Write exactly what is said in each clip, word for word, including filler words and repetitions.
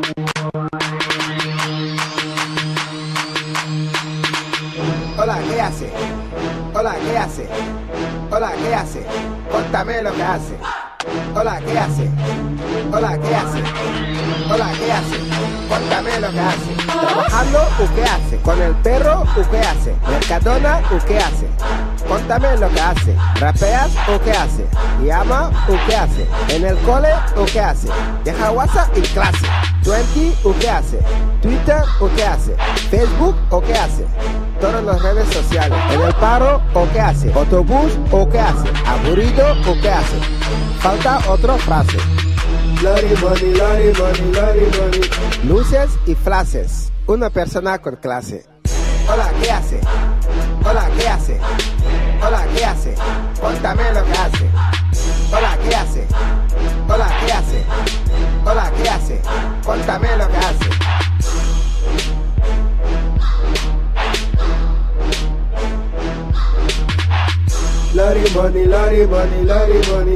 Hola, ¿qué hace? Hola, ¿qué hace? Hola, ¿qué hace? Cuéntame lo que hace. Hola, ¿qué hace? Hola, ¿qué hace? Hola, ¿qué hace? Cuéntame lo que hace. Trabajando, ¿o qué hace? Con el perro, ¿o qué hace? Mercadona, ¿o qué hace? Cuéntame lo que hace. ¿Rapeas, o qué hace? ¿Llama, o qué hace? ¿En el cole, o qué hace? ¿Deja WhatsApp y clase? ¿veinte, o qué hace? ¿Twitter, o qué hace? ¿Facebook, o qué hace? Todas las redes sociales. ¿En el paro, o qué hace? ¿Autobús, o qué hace? ¿Aburrido, o qué hace? Falta otra frase. Lori, money, lori, money, lori, money. Luces y flashes. Una persona con clase. Hola, ¿qué hace? Hola, ¿qué hace? Hola, ¿qué hace? Cuéntame lo que hace. Hola, ¿qué hace? Hola, ¿qué hace? Hola, ¿qué hace? Cuéntame lo que hace. Lori, money, lori, money, lori, money.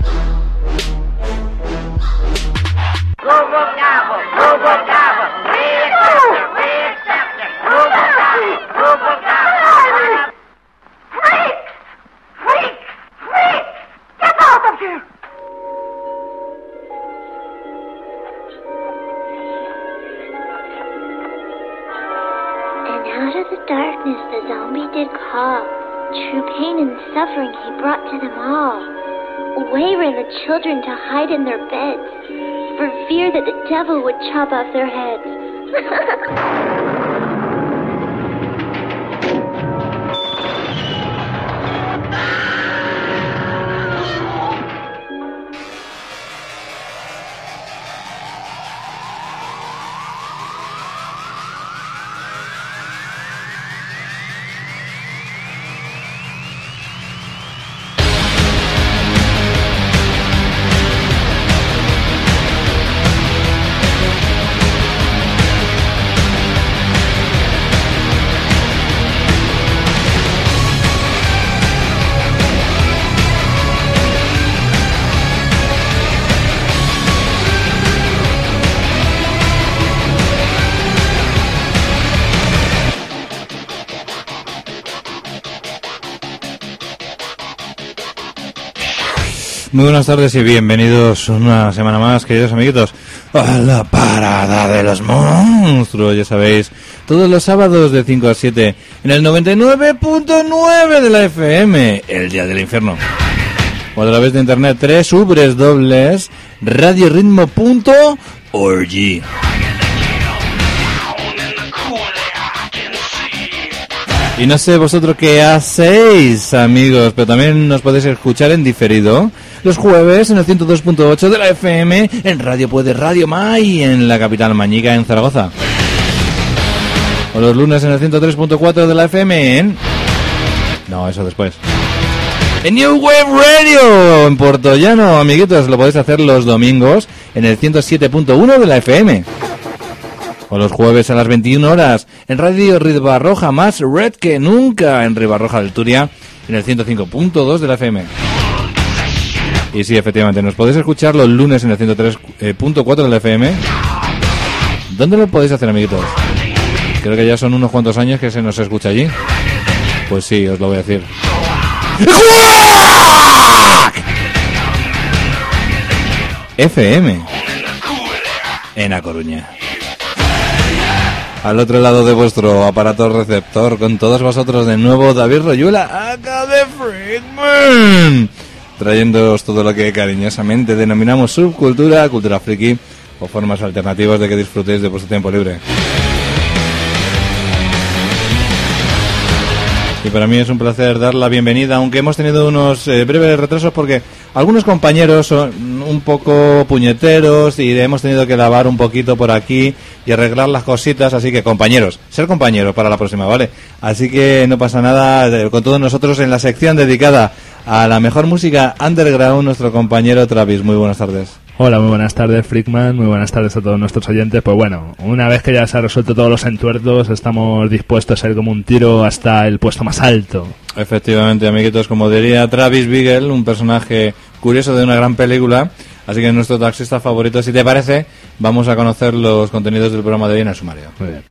Google Gobble, Google Gobble, reacceptor, reacceptor, Google Gobble, Google Gobble. Freak! Freak! Freak! Get out of here! And out of the darkness the zombie did call. True pain and suffering he brought to them all. Away ran the children to hide in their beds, for fear that the devil would chop off their heads. Muy buenas tardes y bienvenidos una semana más, queridos amiguitos, a la parada de los monstruos. Ya sabéis, todos los sábados de cinco a siete en el noventa y nueve punto nueve de la F M, el día del infierno. O a través de internet, tres w w w punto radioritmo punto org. Y no sé vosotros qué hacéis, amigos, pero también nos podéis escuchar en diferido los jueves en el ciento dos punto ocho de la F M, en Radio Puede, Radio May, en la capital mañica, en Zaragoza. O los lunes en el ciento tres punto cuatro de la F M en... No, eso después. En New Wave Radio, en Puertollano, amiguitos, lo podéis hacer los domingos en el ciento siete punto uno de la F M. O los jueves a las veintiuna horas en Radio Ribarroja, más red que nunca, en Ribarroja del Turia, en el ciento cinco punto dos de la F M. Y sí, efectivamente, nos podéis escuchar los lunes en el ciento tres punto cuatro de la F M. ¿Dónde lo podéis hacer, amiguitos? Creo que ya son unos cuantos años que se nos escucha allí. Pues sí, os lo voy a decir. F M en A Coruña. Al otro lado de vuestro aparato receptor, con todos vosotros de nuevo, David Royuela, acá de Freakman, trayéndoos todo lo que cariñosamente denominamos subcultura, cultura friki o formas alternativas de que disfrutéis de vuestro tiempo libre. Y para mí es un placer dar la bienvenida, aunque hemos tenido unos eh, breves retrasos porque algunos compañeros son un poco puñeteros y hemos tenido que lavar un poquito por aquí y arreglar las cositas, así que compañeros, ser compañeros para la próxima, ¿vale? Así que no pasa nada, eh, con todos nosotros en la sección dedicada a la mejor música underground, nuestro compañero Travis. Muy buenas tardes. Hola, muy buenas tardes, Freakman, muy buenas tardes a todos nuestros oyentes. Pues bueno, una vez que ya se ha resuelto todos los entuertos, estamos dispuestos a ir como un tiro hasta el puesto más alto. Efectivamente, amiguitos, como diría Travis Bickle, un personaje curioso de una gran película, Así que nuestro taxista favorito, si te parece, vamos a conocer los contenidos del programa de hoy en el sumario. Muy bien.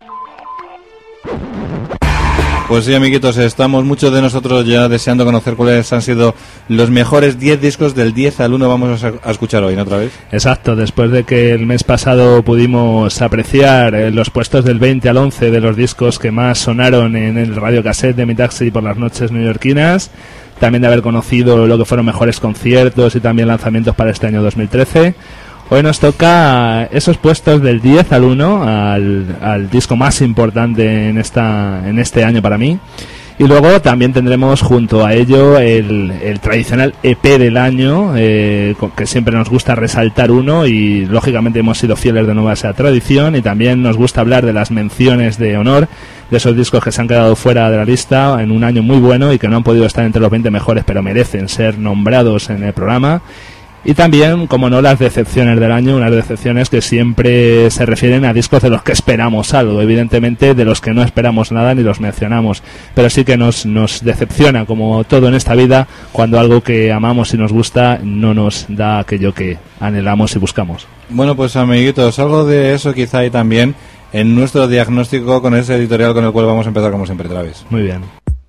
Pues sí, amiguitos, estamos muchos de nosotros ya deseando conocer cuáles han sido los mejores diez discos del diez al uno. Vamos a, a escuchar hoy, ¿no? Otra vez. Exacto, después de que el mes pasado pudimos apreciar eh, los puestos del veinte al once de los discos que más sonaron en el radiocassette de Mi Taxi por las noches neoyorquinas, también de haber conocido lo que fueron mejores conciertos y también lanzamientos para este año dos mil trece. Hoy nos toca esos puestos del diez al uno, al, al disco más importante en esta en este año para mí. Y luego también tendremos junto a ello el, el tradicional E P del año, eh, que siempre nos gusta resaltar uno y lógicamente hemos sido fieles de nuevo a esa tradición. Y también nos gusta hablar de las menciones de honor, de esos discos que se han quedado fuera de la lista en un año muy bueno y que no han podido estar entre los veinte mejores, pero merecen ser nombrados en el programa. Y también, como no, las decepciones del año, unas decepciones que siempre se refieren a discos de los que esperamos algo, evidentemente de los que no esperamos nada ni los mencionamos, pero sí que nos, nos decepciona, como todo en esta vida, cuando algo que amamos y nos gusta no nos da aquello que anhelamos y buscamos. Bueno, pues amiguitos, algo de eso quizá hay también en nuestro diagnóstico con ese editorial con el cual vamos a empezar como siempre, Travis. Muy bien.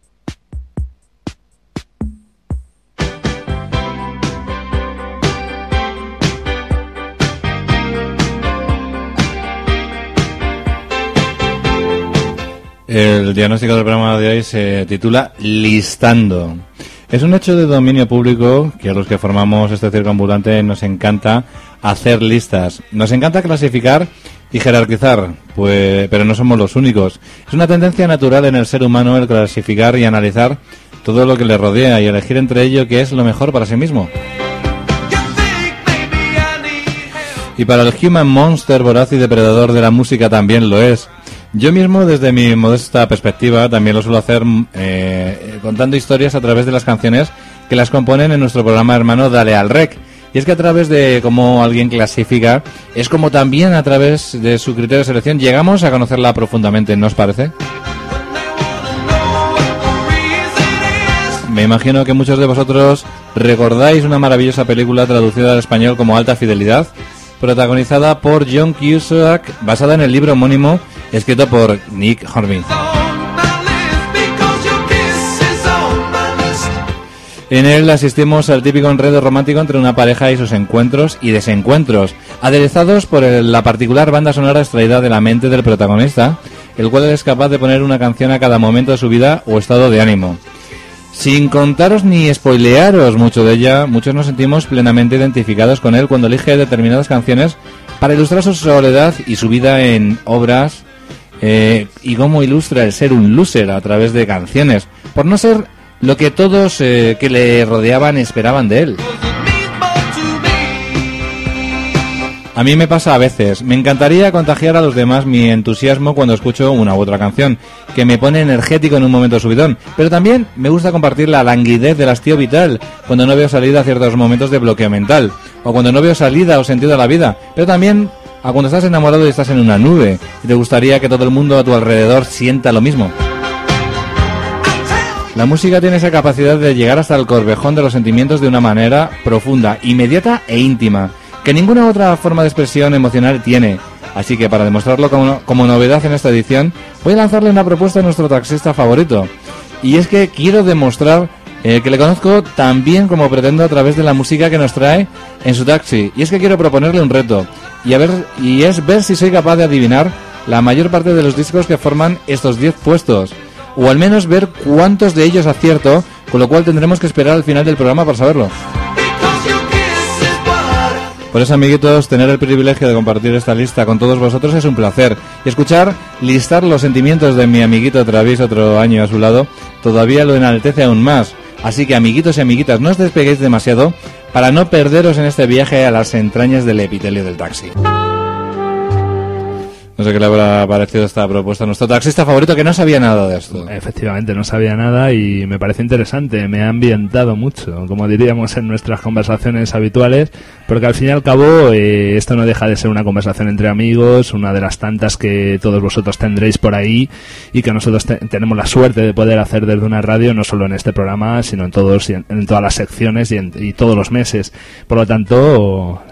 El diagnóstico del programa de hoy se titula Listando. Es un hecho de dominio público que a los que formamos este circo ambulante nos encanta hacer listas. Nos encanta clasificar y jerarquizar, pues, pero no somos los únicos. Es una tendencia natural en el ser humano el clasificar y analizar todo lo que le rodea y elegir entre ello qué es lo mejor para sí mismo. Y para el human monster voraz y depredador de la música también lo es. Yo mismo, desde mi modesta perspectiva, también lo suelo hacer eh, contando historias a través de las canciones que las componen en nuestro programa hermano Dale al Rec. Y es que a través de cómo alguien clasifica, es como también a través de su criterio de selección llegamos a conocerla profundamente, ¿no os parece? Me imagino que muchos de vosotros recordáis una maravillosa película traducida al español como Alta Fidelidad, protagonizada por John Cusack, basada en el libro homónimo escrito por Nick Hornby. En él asistimos al típico enredo romántico entre una pareja y sus encuentros y desencuentros, aderezados por el, la particular banda sonora extraída de la mente del protagonista, el cual es capaz de poner una canción a cada momento de su vida o estado de ánimo. Sin contaros ni spoilearos mucho de ella, muchos nos sentimos plenamente identificados con él cuando elige determinadas canciones para ilustrar su soledad y su vida en obras, eh, y cómo ilustra el ser un loser a través de canciones, por no ser lo que todos eh, que le rodeaban esperaban de él. A mí me pasa a veces. Me encantaría contagiar a los demás mi entusiasmo cuando escucho una u otra canción, que me pone energético en un momento subidón. Pero también me gusta compartir la languidez del hastío vital, cuando no veo salida a ciertos momentos de bloqueo mental, o cuando no veo salida o sentido a la vida. Pero también a cuando estás enamorado y estás en una nube, y te gustaría que todo el mundo a tu alrededor sienta lo mismo. La música tiene esa capacidad de llegar hasta el corvejón de los sentimientos de una manera profunda, inmediata e íntima, que ninguna otra forma de expresión emocional tiene. Así que para demostrarlo como, como novedad en esta edición, voy a lanzarle una propuesta a nuestro taxista favorito. Y es que quiero demostrar eh, que le conozco tan bien como pretendo a través de la música que nos trae en su taxi. Y es que quiero proponerle un reto, y, a ver, y es ver si soy capaz de adivinar la mayor parte de los discos que forman estos diez puestos, o al menos ver cuántos de ellos acierto, con lo cual tendremos que esperar al final del programa para saberlo. Por eso, amiguitos, tener el privilegio de compartir esta lista con todos vosotros es un placer. Y escuchar listar los sentimientos de mi amiguito Travis otro año a su lado todavía lo enaltece aún más. Así que, amiguitos y amiguitas, no os despeguéis demasiado para no perderos en este viaje a las entrañas del epitelio del taxi. No sé qué le habrá parecido esta propuesta a nuestro taxista favorito, que no sabía nada de esto. Efectivamente, no sabía nada y me parece interesante. Me ha ambientado mucho, como diríamos en nuestras conversaciones habituales, porque al fin y al cabo eh, esto no deja de ser una conversación entre amigos, una de las tantas que todos vosotros tendréis por ahí y que nosotros te- tenemos la suerte de poder hacer desde una radio, no solo en este programa, sino en todos y en, en todas las secciones y, en, y todos los meses. Por lo tanto,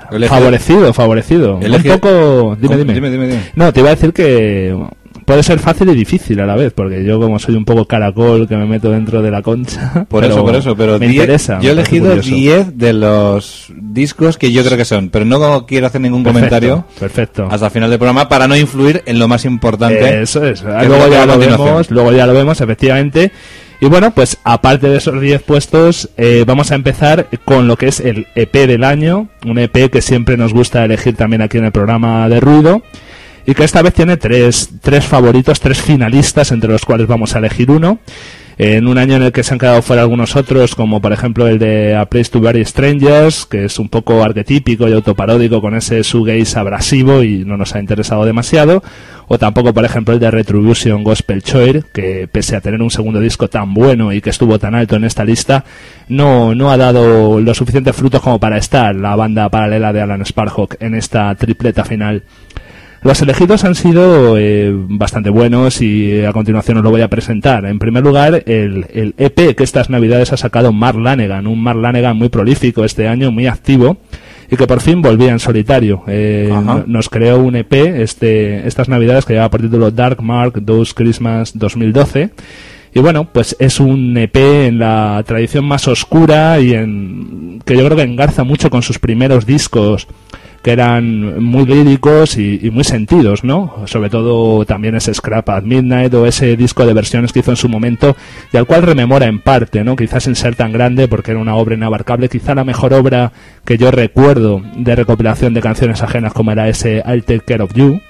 Elegido. Favorecido, favorecido. Elegido. Un poco... Dime, dime. Dime, dime, dime. No, te iba a decir que puede ser fácil y difícil a la vez, porque yo como soy un poco caracol que me meto dentro de la concha... Por pero eso, por eso, pero me diez, interesa. yo he me parece elegido curioso. diez de los discos que yo creo que son, pero no quiero hacer ningún Perfecto, comentario perfecto. hasta el final del programa para no influir en lo más importante. Eso es. que Luego es ya a lo continuación. vemos, luego ya lo vemos, efectivamente. Y bueno, pues aparte de esos diez puestos, eh, vamos a empezar con lo que es el E P del año, un E P que siempre nos gusta elegir también aquí en el programa de Ruido, y que esta vez tiene tres, tres favoritos, tres finalistas, entre los cuales vamos a elegir uno. En un año en el que se han quedado fuera algunos otros, como por ejemplo el de A Place to Bury Strangers, que es un poco arquetípico y autoparódico con ese shoegaze abrasivo y no nos ha interesado demasiado, o tampoco por ejemplo el de Retribution Gospel Choir, que pese a tener un segundo disco tan bueno y que estuvo tan alto en esta lista, no, no ha dado los suficientes frutos como para estar la banda paralela de Alan Sparhawk en esta tripleta final. Los elegidos han sido eh, bastante buenos y a continuación os lo voy a presentar. En primer lugar, el, el E P que estas navidades ha sacado Mark Lanegan, un Mark Lanegan muy prolífico este año, muy activo, y que por fin volvía en solitario. Eh, no, nos creó un E P este, estas navidades que lleva por título Dark Mark Those Christmas dos mil doce. Y bueno, pues es un E P en la tradición más oscura y en que yo creo que engarza mucho con sus primeros discos, que eran muy líricos y, y muy sentidos, ¿no? Sobre todo también ese Scrap at Midnight o ese disco de versiones que hizo en su momento y al cual rememora en parte, ¿no? Quizás sin ser tan grande porque era una obra inabarcable, quizá la mejor obra que yo recuerdo de recopilación de canciones ajenas como era ese I'll Take Care of You.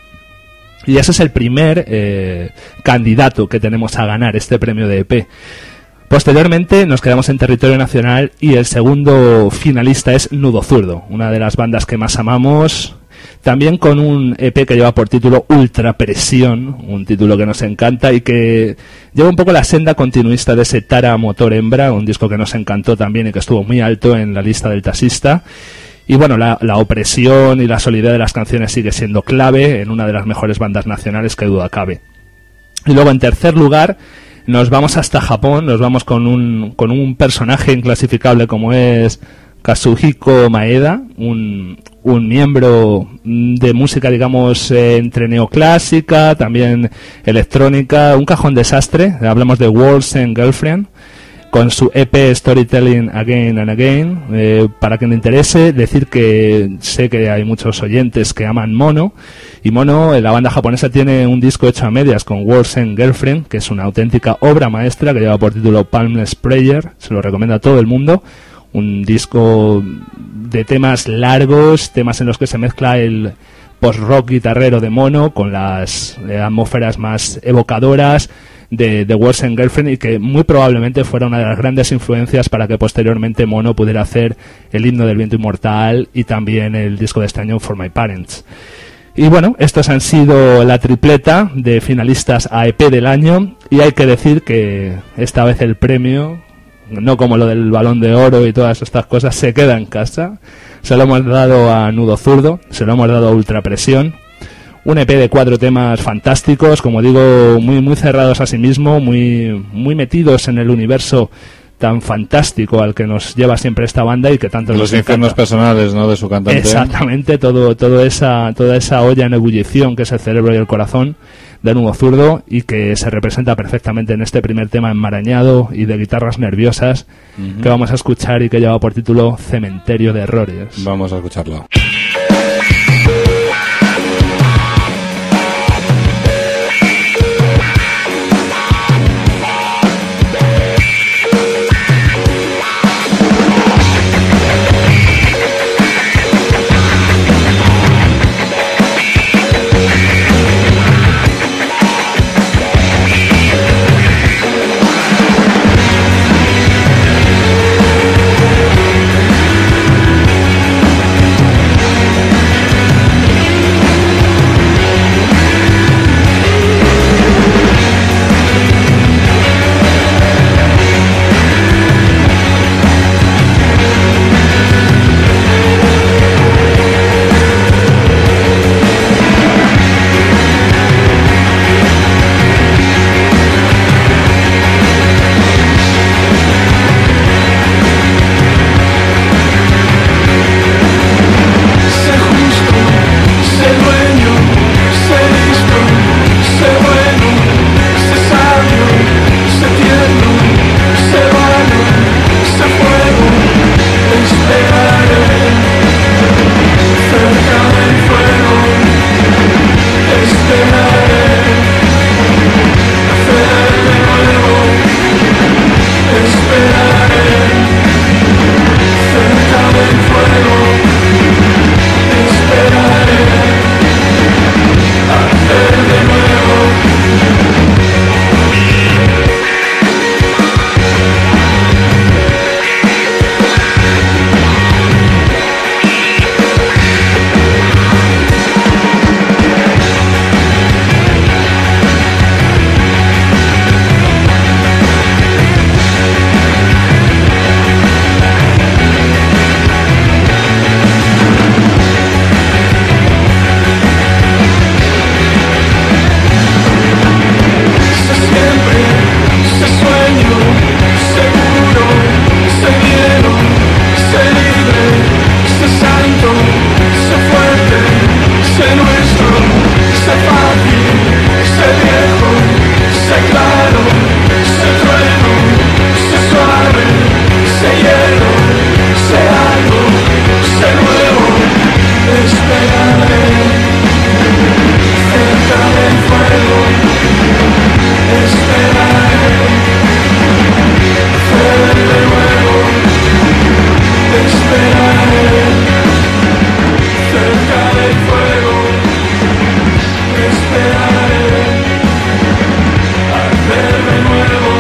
Y ese es el primer eh, candidato que tenemos a ganar este premio de E P. Posteriormente nos quedamos en territorio nacional y el segundo finalista es Nudo Zurdo, una de las bandas que más amamos, también con un E P que lleva por título Ultra Presión, un título que nos encanta y que lleva un poco la senda continuista de ese Tara Motor Hembra, un disco que nos encantó también y que estuvo muy alto en la lista del taxista. Y bueno, la, la opresión y la solidez de las canciones sigue siendo clave en una de las mejores bandas nacionales que duda cabe. Y luego en tercer lugar nos vamos hasta Japón, nos vamos con un, con un personaje inclasificable como es Kazuhiko Maeda, un, un miembro de música, digamos, eh, entre neoclásica, también electrónica, un cajón desastre. Hablamos de Waltz and Girlfriend, con su E P Storytelling Again and Again. Eh, para quien le interese, decir que sé que hay muchos oyentes que aman Mono, y Mono, la banda japonesa, tiene un disco hecho a medias con Waltz and Girlfriend, que es una auténtica obra maestra que lleva por título Palmless Prayer. Se lo recomiendo a todo el mundo. Un disco de temas largos, temas en los que se mezcla el post-rock guitarrero de Mono con las eh, atmósferas más evocadoras de, de Waltz and Girlfriend, y que muy probablemente fuera una de las grandes influencias para que posteriormente Mono pudiera hacer el himno del viento inmortal y también el disco de este año For My Parents. Y bueno, estos han sido la tripleta de finalistas a E P del año, y hay que decir que esta vez el premio, no como lo del Balón de Oro y todas estas cosas, se queda en casa. Se lo hemos dado a Nudo Zurdo, se lo hemos dado a Ultra Presión. Un E P de cuatro temas fantásticos, como digo, muy muy cerrados a sí mismo, muy muy metidos en el universo tan fantástico al que nos lleva siempre esta banda y que tanto los nos infiernos encanta. personales, ¿no?, de su cantante. Exactamente, todo todo esa toda esa olla en ebullición que es el cerebro y el corazón de Nudo Zurdo, y que se representa perfectamente en este primer tema enmarañado y de guitarras nerviosas uh-huh. que vamos a escuchar y que lleva por título Cementerio de Errores. Vamos a escucharlo. We'll be right back. sé fácil, sé viejo, sé claro, sé trueno, sé suave, sé hielo, sé algo, sé nuevo. Esperaré cerca del fuego. Esperaré hacer de nuevo. Esperaré cerca del fuego. Esperaré hacer de nuevo.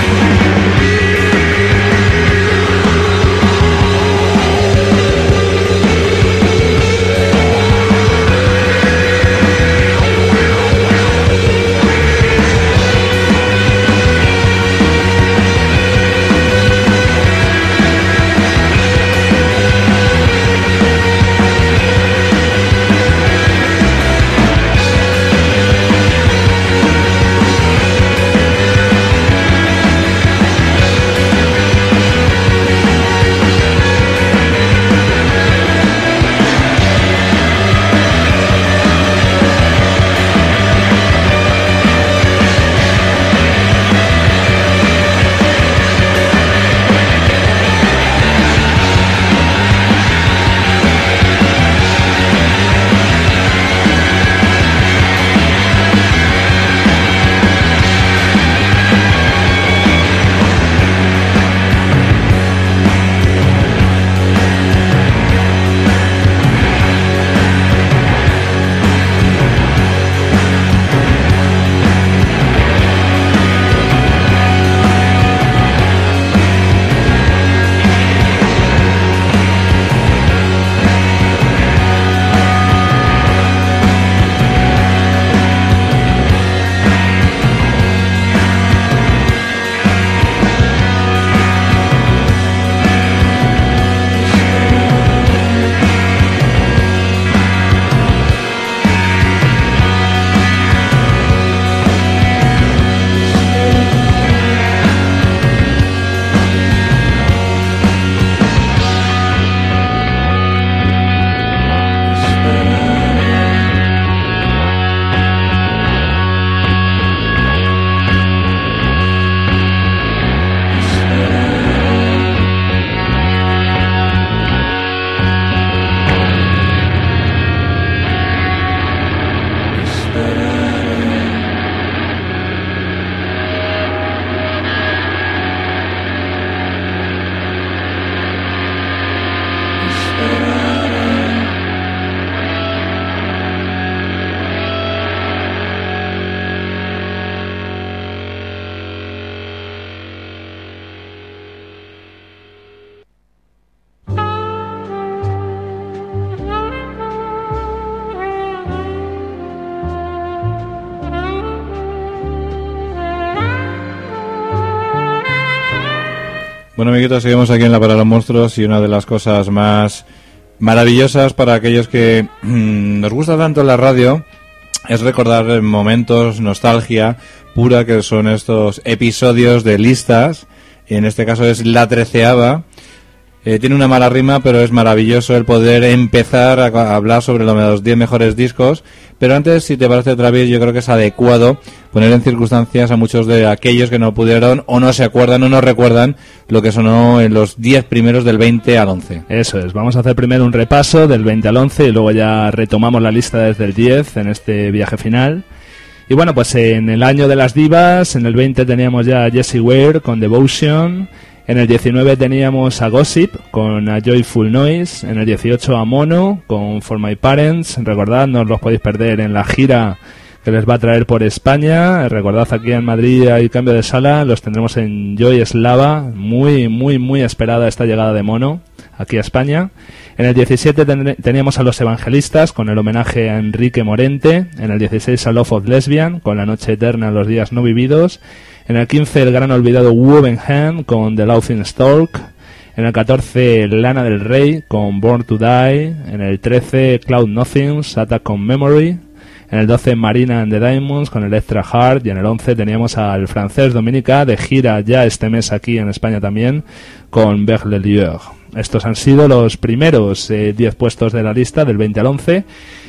Bueno, amiguitos, seguimos aquí en La Para los Monstruos y una de las cosas más maravillosas para aquellos que mmm, nos gusta tanto la radio es recordar momentos, nostalgia pura, que son estos episodios de listas, y en este caso es la treceava. Eh, tiene una mala rima, pero es maravilloso el poder empezar a, a hablar sobre los diez mejores discos. Pero antes, si te parece, otra vez, yo creo que es adecuado poner en circunstancias a muchos de aquellos que no pudieron o no se acuerdan o no recuerdan lo que sonó en los diez primeros del veinte al once. Eso es, vamos a hacer primero un repaso del veinte al once y luego ya retomamos la lista desde el diez en este viaje final. Y bueno, pues en el año de las divas, en el veinte teníamos ya a Jessie Ware con Devotion. En el diecinueve teníamos a Gossip con A Joyful Noise. En el dieciocho a Mono con For My Parents. Recordad, no os los podéis perder en la gira que les va a traer por España. Recordad, aquí en Madrid hay cambio de sala, los tendremos en Joy Slava. Muy, muy, muy esperada esta llegada de Mono aquí a España. En el diecisiete ten- teníamos a Los Evangelistas con el homenaje a Enrique Morente. En el dieciséis a Love of Lesbian con La Noche Eterna, Los Días No Vividos. En el quince el gran olvidado Wovenham con The Laughing Stork. En el catorce Lana del Rey con Born to Die. En el trece Cloud Nothings, Attack on Memory. En el doce Marina and the Diamonds con Electra Heart. Y en el once teníamos al francés Dominica de gira ya este mes aquí en España también con Vers le Lieur. Estos han sido los primeros eh, diez puestos de la lista del veinte al once.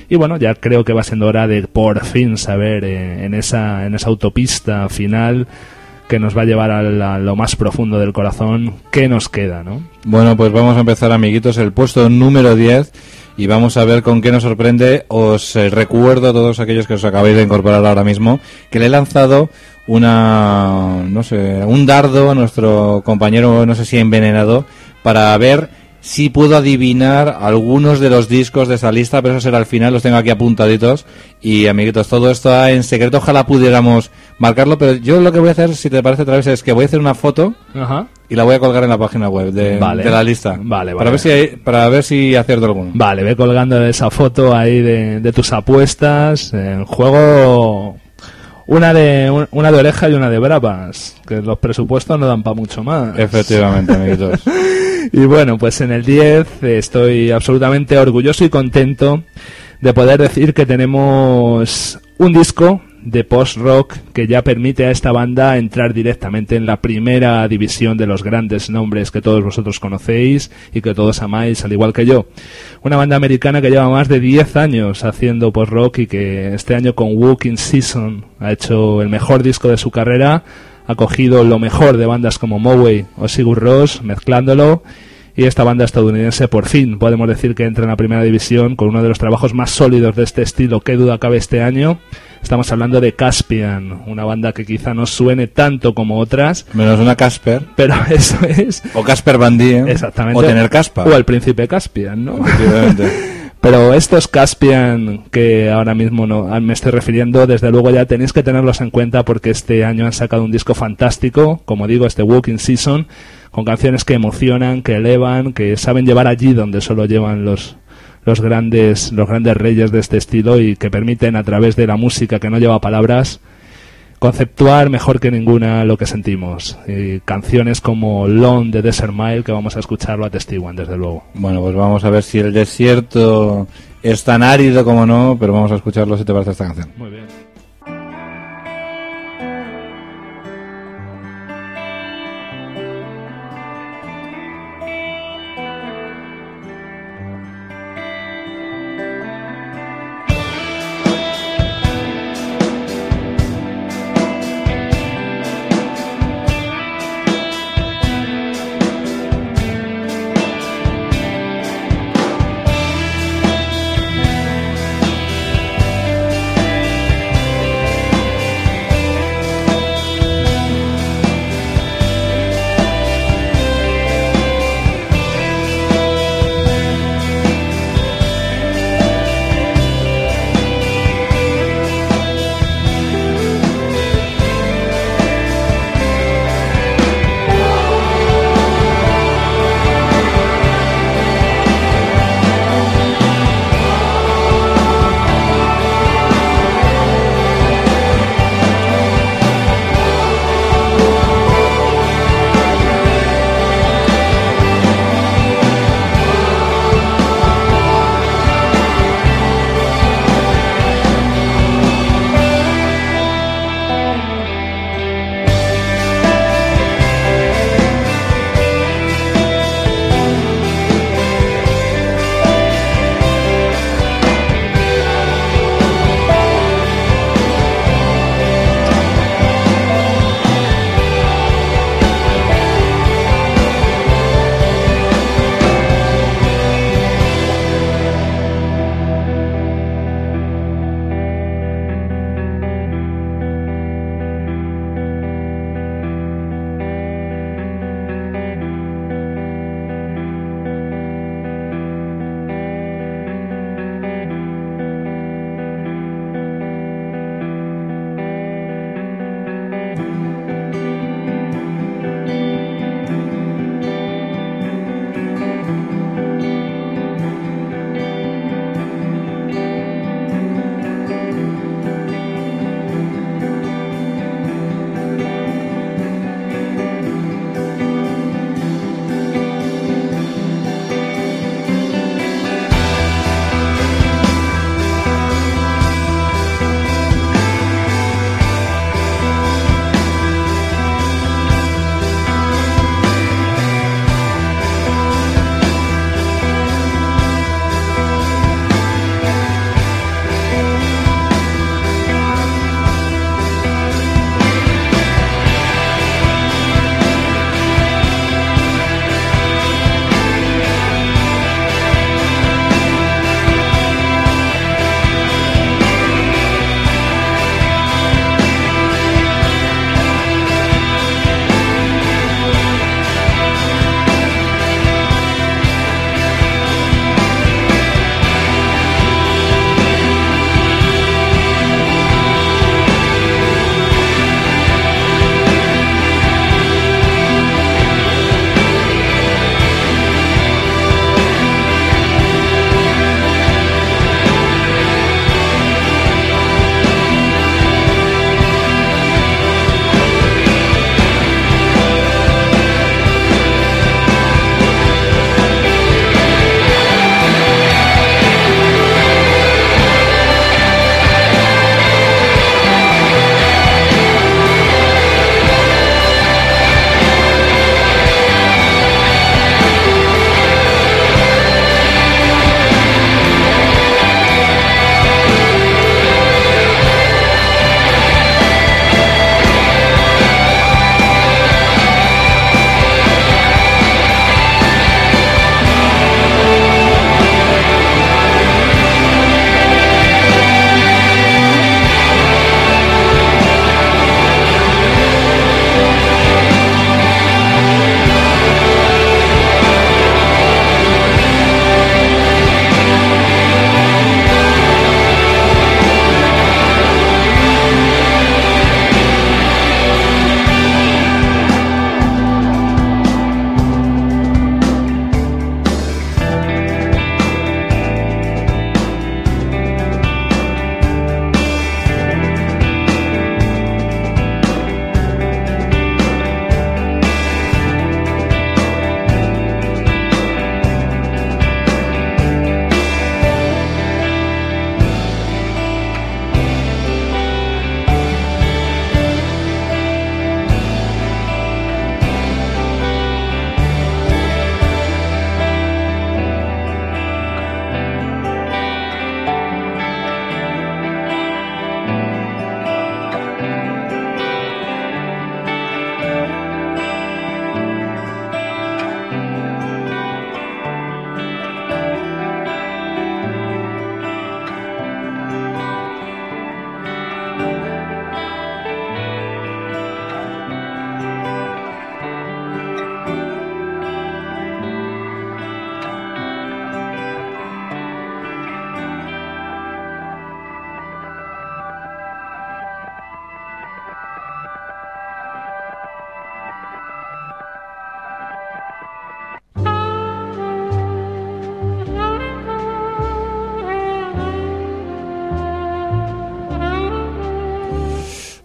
Y bueno, ya creo que va siendo hora de por fin saber eh, en esa en esa autopista final que nos va a llevar a, la, a lo más profundo del corazón, ¿qué nos queda, no? Bueno, pues vamos a empezar, amiguitos, el puesto número diez y vamos a ver con qué nos sorprende. Os eh, recuerdo a todos aquellos que os acabáis de incorporar ahora mismo que le he lanzado una, no sé, un dardo a nuestro compañero, no sé si envenenado, para ver si puedo adivinar algunos de los discos de esa lista, pero eso será al final, los tengo aquí apuntaditos. Y amiguitos, todo esto está en secreto, ojalá pudiéramos marcarlo, pero yo lo que voy a hacer, si te parece, Travis, es que voy a hacer una foto Ajá. y la voy a colgar en la página web de, Vale. de la lista. Vale, vale. Para ver si hay, para ver si acierto alguno. Vale, ve colgando esa foto ahí de, de tus apuestas. En juego una de una de oreja y una de bravas, que los presupuestos no dan para mucho más. Efectivamente, amiguitos. Y bueno, pues en el diez estoy absolutamente orgulloso y contento de poder decir que tenemos un disco de post-rock que ya permite a esta banda entrar directamente en la primera división de los grandes nombres que todos vosotros conocéis y que todos amáis, al igual que yo. Una banda americana que lleva más de diez años haciendo post-rock y que este año con Walking Season ha hecho el mejor disco de su carrera. Ha cogido lo mejor de bandas como Moway o Sigur Rós, mezclándolo, y esta banda estadounidense por fin podemos decir que entra en la primera división con uno de los trabajos más sólidos de este estilo, que duda cabe, este año. Estamos hablando de Caspian, una banda que quizá no suene tanto como otras. Menos una Casper. Pero eso es... O Casper Van Dien. Exactamente. O tener Caspa. O el príncipe Caspian, ¿no? Efectivamente. Pero estos Caspian que ahora mismo no me estoy refiriendo, desde luego ya tenéis que tenerlos en cuenta porque este año han sacado un disco fantástico, como digo, este Walking Season, con canciones que emocionan, que elevan, que saben llevar allí donde solo llevan los los grandes los grandes reyes de este estilo y que permiten a través de la música que no lleva palabras conceptuar mejor que ninguna lo que sentimos. Y canciones como Long de Desert Mile, que vamos a escuchar, lo atestiguan, desde luego. Bueno, pues vamos a ver si el desierto es tan árido como no, pero vamos a escucharlo si te parece esta canción. Muy bien. Thank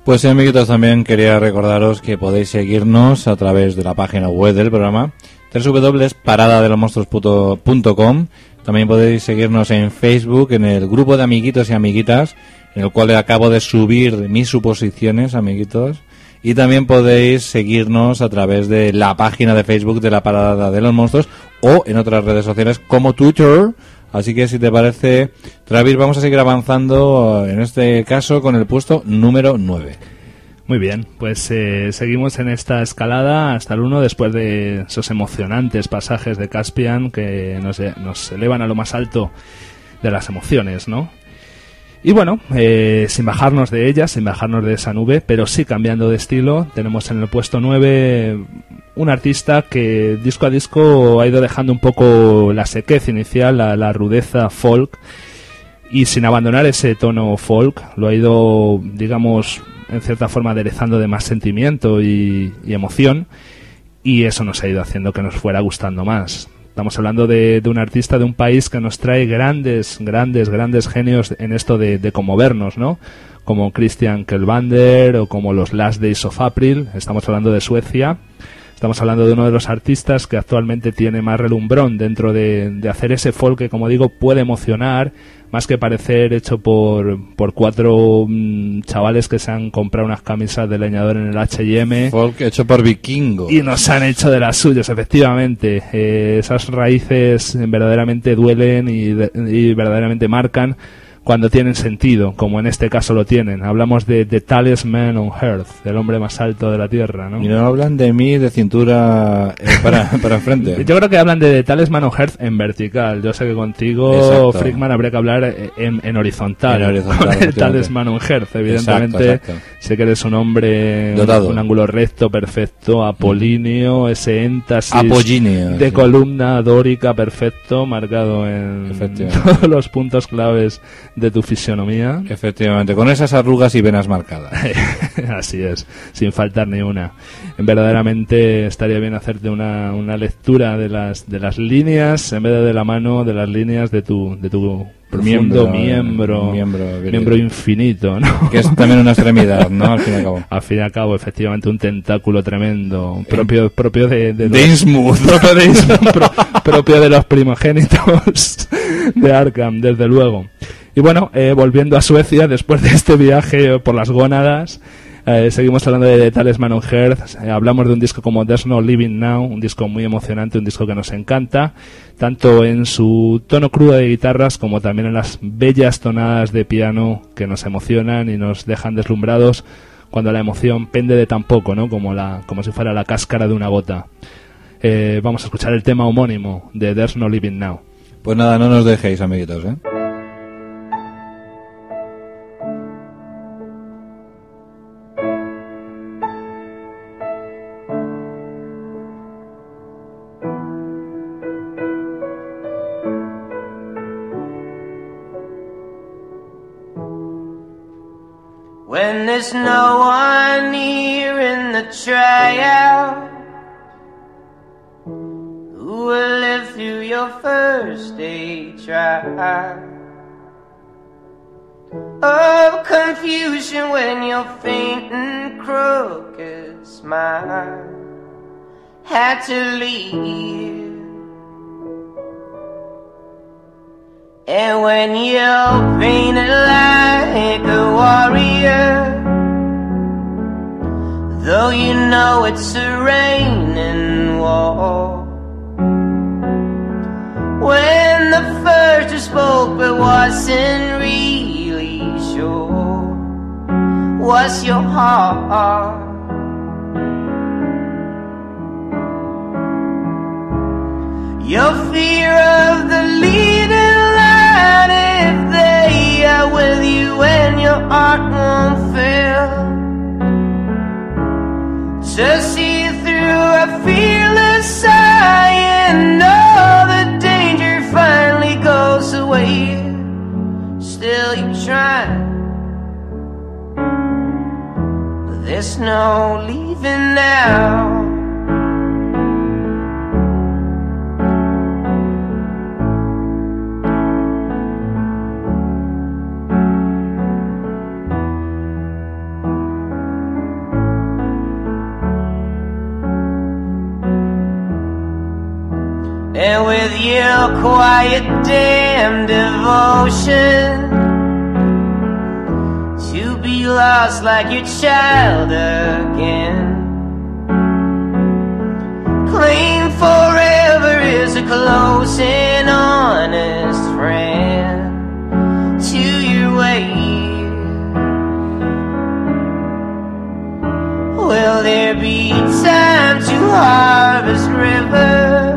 Pues sí, amiguitos, también quería recordaros que podéis seguirnos a través de la página web del programa doble u doble u doble u punto parada de los monstruos punto com. También podéis seguirnos en Facebook, en el grupo de amiguitos y amiguitas, en el cual acabo de subir mis suposiciones, amiguitos. Y también podéis seguirnos a través de la página de Facebook de la Parada de los Monstruos o en otras redes sociales como Twitter. Así que si te parece, Travis, vamos a seguir avanzando en este caso con el puesto número nueve. Muy bien, pues eh, seguimos en esta escalada hasta el uno después de esos emocionantes pasajes de Caspian que nos, nos elevan a lo más alto de las emociones, ¿no? Y bueno, eh, sin bajarnos de ella, sin bajarnos de esa nube, pero sí cambiando de estilo, tenemos en el puesto nueve un artista que disco a disco ha ido dejando un poco la sequez inicial, la, la rudeza folk, y sin abandonar ese tono folk, lo ha ido, digamos, en cierta forma aderezando de más sentimiento y, y emoción, y eso nos ha ido haciendo que nos fuera gustando más. Estamos hablando de, de un artista de un país que nos trae grandes, grandes, grandes genios en esto de, de conmovernos, ¿no? Como Christian Kjellvander o como los Last Days of April. Estamos hablando de Suecia. Estamos hablando de uno de los artistas que actualmente tiene más relumbrón dentro de, de hacer ese folk que, como digo, puede emocionar, más que parecer hecho por, por cuatro mmm, chavales que se han comprado unas camisas de leñador en el H y M. Folk hecho por vikingos. Y nos han hecho de las suyas, efectivamente. Eh, esas raíces verdaderamente duelen y, de, y verdaderamente marcan cuando tienen sentido, como en este caso lo tienen. Hablamos de The Tallest Man on Earth, el hombre más alto de la Tierra, ¿no? Y no hablan de mí de cintura eh, para, para enfrente. Yo creo que hablan de The Tallest Man on Earth en vertical. Yo sé que contigo, exacto, Frickman, habría que hablar en, en horizontal. En horizontal, con el Tallest Man on Earth, evidentemente. Exacto, exacto. Sé que eres un hombre, dotado, un ángulo recto, perfecto, apolíneo, ese énfasis apolíneo, de sí, columna dórica perfecto, marcado en todos los puntos claves de tu fisionomía. Efectivamente, con esas arrugas y venas marcadas. Así es, sin faltar ni una. Verdaderamente estaría bien hacerte una, una lectura de las de las líneas en vez de, de la mano de las líneas de tu de tu profundo miembro miembro, miembro infinito, ¿no? Que es también una extremidad, ¿no? Al fin y al cabo. Al fin y al cabo, efectivamente, un tentáculo tremendo, propio propio de de, de los, Innsmouth. propio de Innsmouth, pro, propio de los primogénitos de Arkham, desde luego. Y bueno, eh, volviendo a Suecia, después de este viaje por las gónadas, eh, seguimos hablando de The Tallest Man on Earth. Eh, hablamos de un disco como There's No Living Now, un disco muy emocionante, un disco que nos encanta, tanto en su tono crudo de guitarras como también en las bellas tonadas de piano que nos emocionan y nos dejan deslumbrados cuando la emoción pende de tan poco, ¿no? Como, la, como si fuera la cáscara de una gota. Eh, vamos a escuchar el tema homónimo de There's No Living Now. Pues nada, no nos dejéis, amiguitos, ¿eh? When there's no one near in the tryout, who will live through your first day trial? Oh, confusion when your faint and crooked smile had to leave. And when you're painted like a warrior, though you know it's a raining war. When the first you spoke but wasn't really sure, was your heart? Your fear of the leading line, if they are with you and your heart won't fail to see through a fearless sigh and know the danger finally goes away. Still you try, but there's no leaving now. and with your quiet damn devotion to be lost like your child again. Claim forever is a close and honest friend to your way. Will there be time to harvest river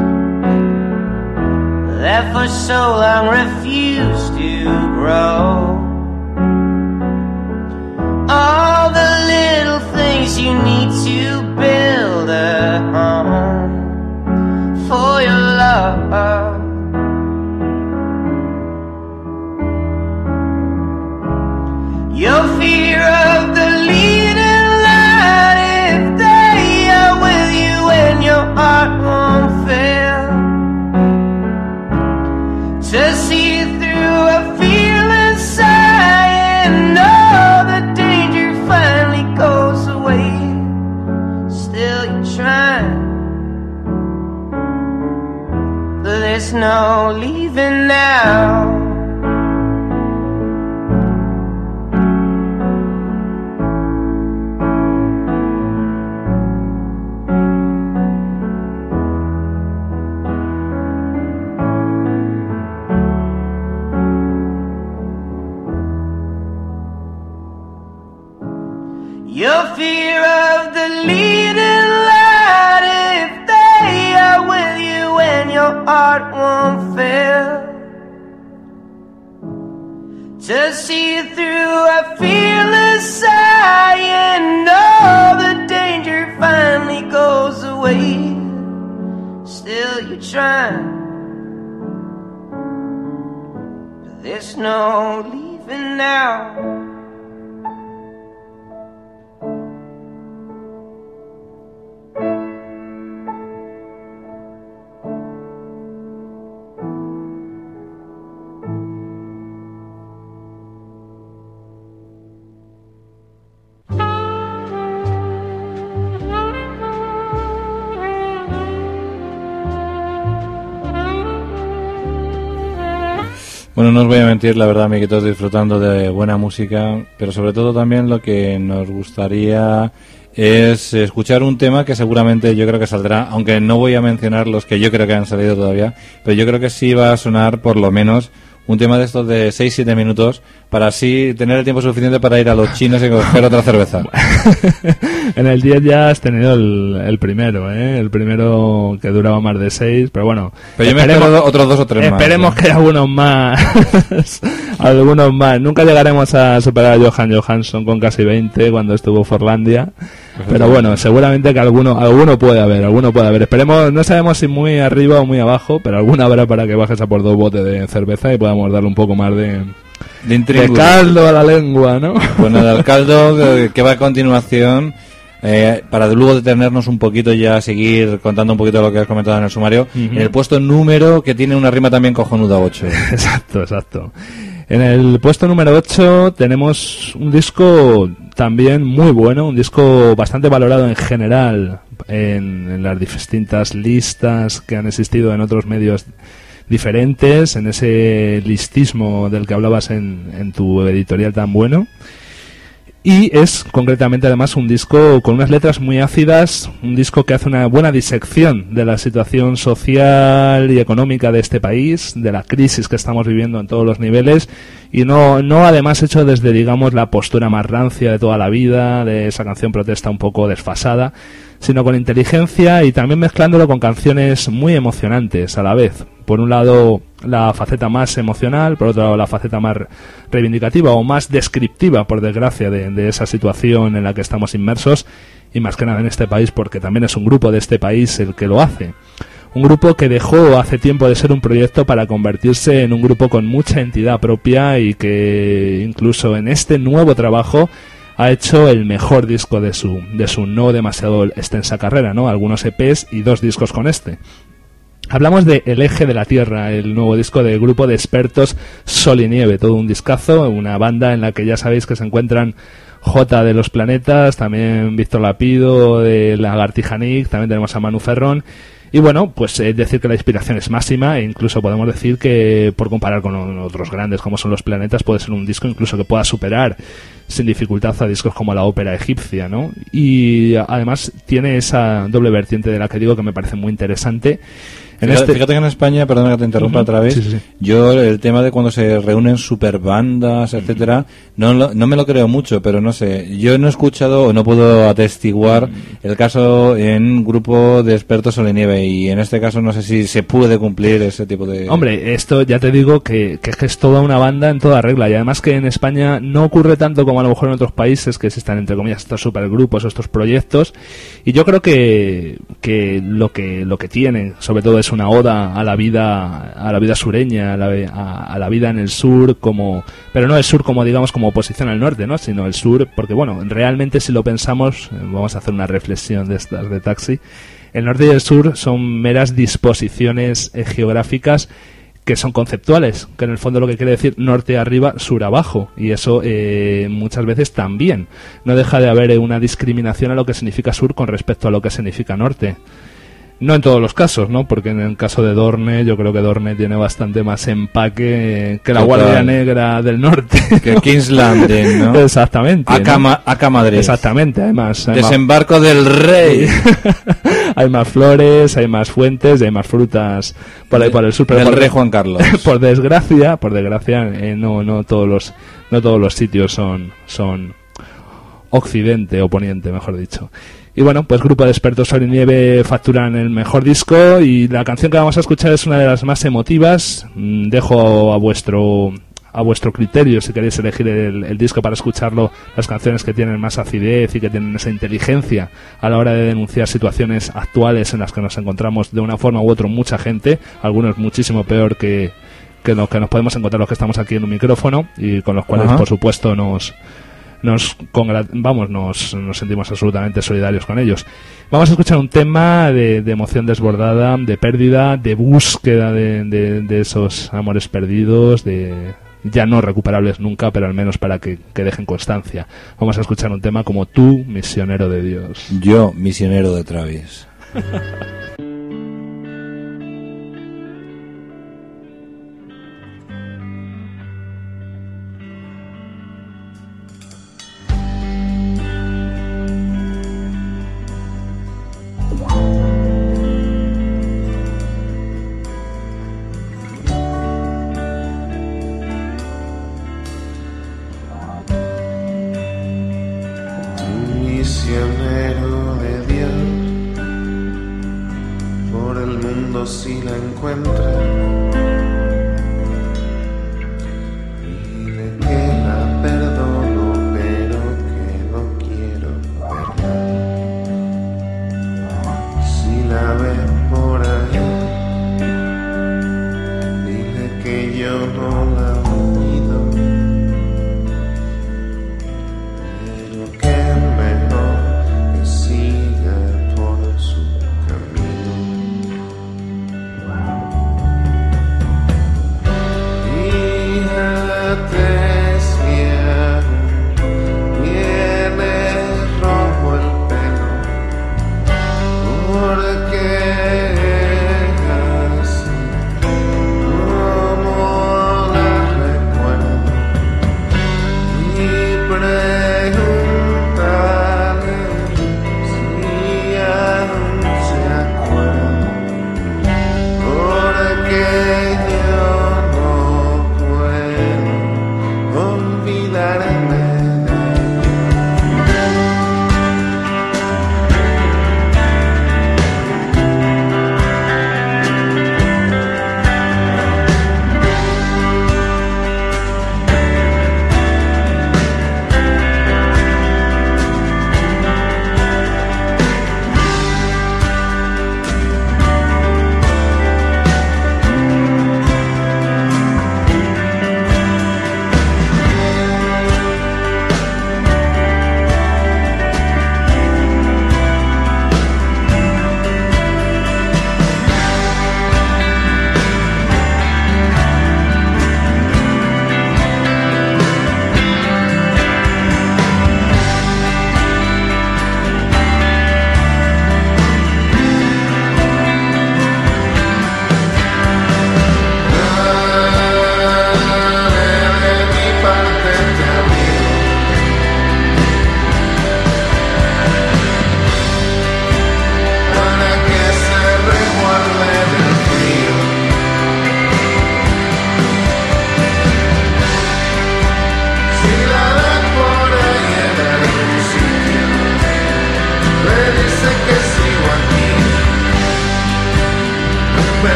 that for so long refused to grow? All the little things you need to build a home for your love. Your fear of the leading light, if they are with you and your heart won't fail to see through a fearless sigh and know the danger finally goes away. Still you're trying, but there's no leaving now. Your fear of the leading light, if they are with you and your heart won't fail to see through a fearless sigh and know the danger finally goes away. Still you're trying, but there's no leaving now. Bueno, no os voy a mentir, la verdad, amiguitos, disfrutando de buena música, pero sobre todo también lo que nos gustaría es escuchar un tema que seguramente yo creo que saldrá, aunque no voy a mencionar los que yo creo que han salido todavía, pero yo creo que sí va a sonar por lo menos un tema de estos de seis siete minutos para así tener el tiempo suficiente para ir a los chinos y coger otra cerveza. En el diez ya has tenido el, el primero, ¿eh? El primero que duraba más de seis, pero bueno. Pero yo me espero otros dos o tres más. Esperemos ¿eh? que algunos más. Algunos más. Nunca llegaremos a superar a Johan Johansson con casi veinte cuando estuvo Forlandia. Pero bueno, seguramente que alguno alguno puede haber, alguno puede haber. Esperemos, no sabemos si muy arriba o muy abajo, pero alguna habrá para que bajes a por dos botes de cerveza y podamos darle un poco más de... De, de caldo a la lengua, ¿no? Bueno, del caldo que va a continuación, eh, para luego detenernos un poquito ya a seguir contando un poquito lo que has comentado en el sumario, uh-huh. En el puesto número que tiene una rima también cojonuda, ocho. Exacto, exacto. En el puesto número ocho tenemos un disco también muy bueno, un disco bastante valorado en general en, en las distintas listas que han existido en otros medios diferentes, en ese listismo del que hablabas en, en tu editorial tan bueno. Y es concretamente además un disco con unas letras muy ácidas, un disco que hace una buena disección de la situación social y económica de este país, de la crisis que estamos viviendo en todos los niveles, y no, no además hecho desde, digamos, la postura más rancia de toda la vida, de esa canción protesta un poco desfasada, sino con inteligencia y también mezclándolo con canciones muy emocionantes a la vez. Por un lado la faceta más emocional, por otro lado la faceta más reivindicativa o más descriptiva, por desgracia, de, de esa situación en la que estamos inmersos, y más que nada en este país, porque también es un grupo de este país el que lo hace. Un grupo que dejó hace tiempo de ser un proyecto para convertirse en un grupo con mucha entidad propia y que incluso en este nuevo trabajo ha hecho el mejor disco de su de su no demasiado extensa carrera, ¿no? Algunos E Pes y dos discos con este. Hablamos de El Eje de la Tierra, el nuevo disco del grupo de expertos Sol y Nieve, todo un discazo, una banda en la que ya sabéis que se encuentran J de los Planetas, también Víctor Lapido de Lagartija Nick, también tenemos a Manu Ferrón, Y bueno, pues es decir que la inspiración es máxima, e incluso podemos decir que, por comparar con otros grandes como son Los Planetas, puede ser un disco incluso que pueda superar sin dificultad a discos como la ópera egipcia, ¿no? Y además tiene esa doble vertiente de la que digo que me parece muy interesante. En fíjate, este... fíjate que en España, perdona que te interrumpa uh-huh. otra vez, sí, sí, sí. yo el tema de cuando se reúnen superbandas, etcétera, no, lo, no me lo creo mucho, pero no sé, yo no he escuchado o no puedo atestiguar el caso en grupo de expertos sobre nieve, y en este caso no sé si se puede cumplir ese tipo de... Hombre, esto ya te digo que, que es toda una banda en toda regla, y además que en España no ocurre tanto como a lo mejor en otros países, que existan entre comillas estos supergrupos o estos proyectos, y yo creo que, que lo que lo que tienen, sobre todo, es una oda a la vida a la vida sureña, a la, a, a la vida en el sur, como pero no el sur como digamos como oposición al norte, ¿no? Sino el sur, porque bueno, realmente si lo pensamos, vamos a hacer una reflexión de estas de Taxi, el norte y el sur son meras disposiciones eh, geográficas que son conceptuales, que en el fondo lo que quiere decir norte arriba, sur abajo, y eso eh, muchas veces también no deja de haber una discriminación a lo que significa sur con respecto a lo que significa norte. No en todos los casos, ¿no? Porque en el caso de Dorne, yo creo que Dorne tiene bastante más empaque que la Total. Guardia Negra del Norte, ¿no? Que King's Landing, ¿no? Exactamente. Acá, ¿no? Acá Madrid. Exactamente, además. Desembarco del Rey. Hay más flores, hay más fuentes, y hay más frutas por ahí por el sur. Pero del por, Rey Juan Carlos. Por desgracia, por desgracia, eh, no, no todos los, no todos los sitios son, son occidente o poniente, mejor dicho. Y bueno, pues grupo de expertos sobre nieve facturan el mejor disco, y la canción que vamos a escuchar es una de las más emotivas. Dejo a vuestro a vuestro criterio si queréis elegir el, el disco para escucharlo, las canciones que tienen más acidez y que tienen esa inteligencia a la hora de denunciar situaciones actuales en las que nos encontramos de una forma u otra mucha gente, algunos muchísimo peor que, que los que nos podemos encontrar los que estamos aquí en un micrófono, y con los cuales Ajá. por supuesto nos nos congrat- vamos nos, nos sentimos absolutamente solidarios con ellos. Vamos a escuchar un tema de, de emoción desbordada, de pérdida, de búsqueda de, de, de esos amores perdidos, de ya no recuperables nunca, pero al menos para que, que dejen constancia. Vamos a escuchar un tema como Tú, misionero de Dios. Yo, misionero de Travis. Misionero de Dios, por el mundo si la encuentra, dile que la perdono, pero que no quiero verla. Si la ves por ahí, dile que yo no la olvido, pero que siga por su camino.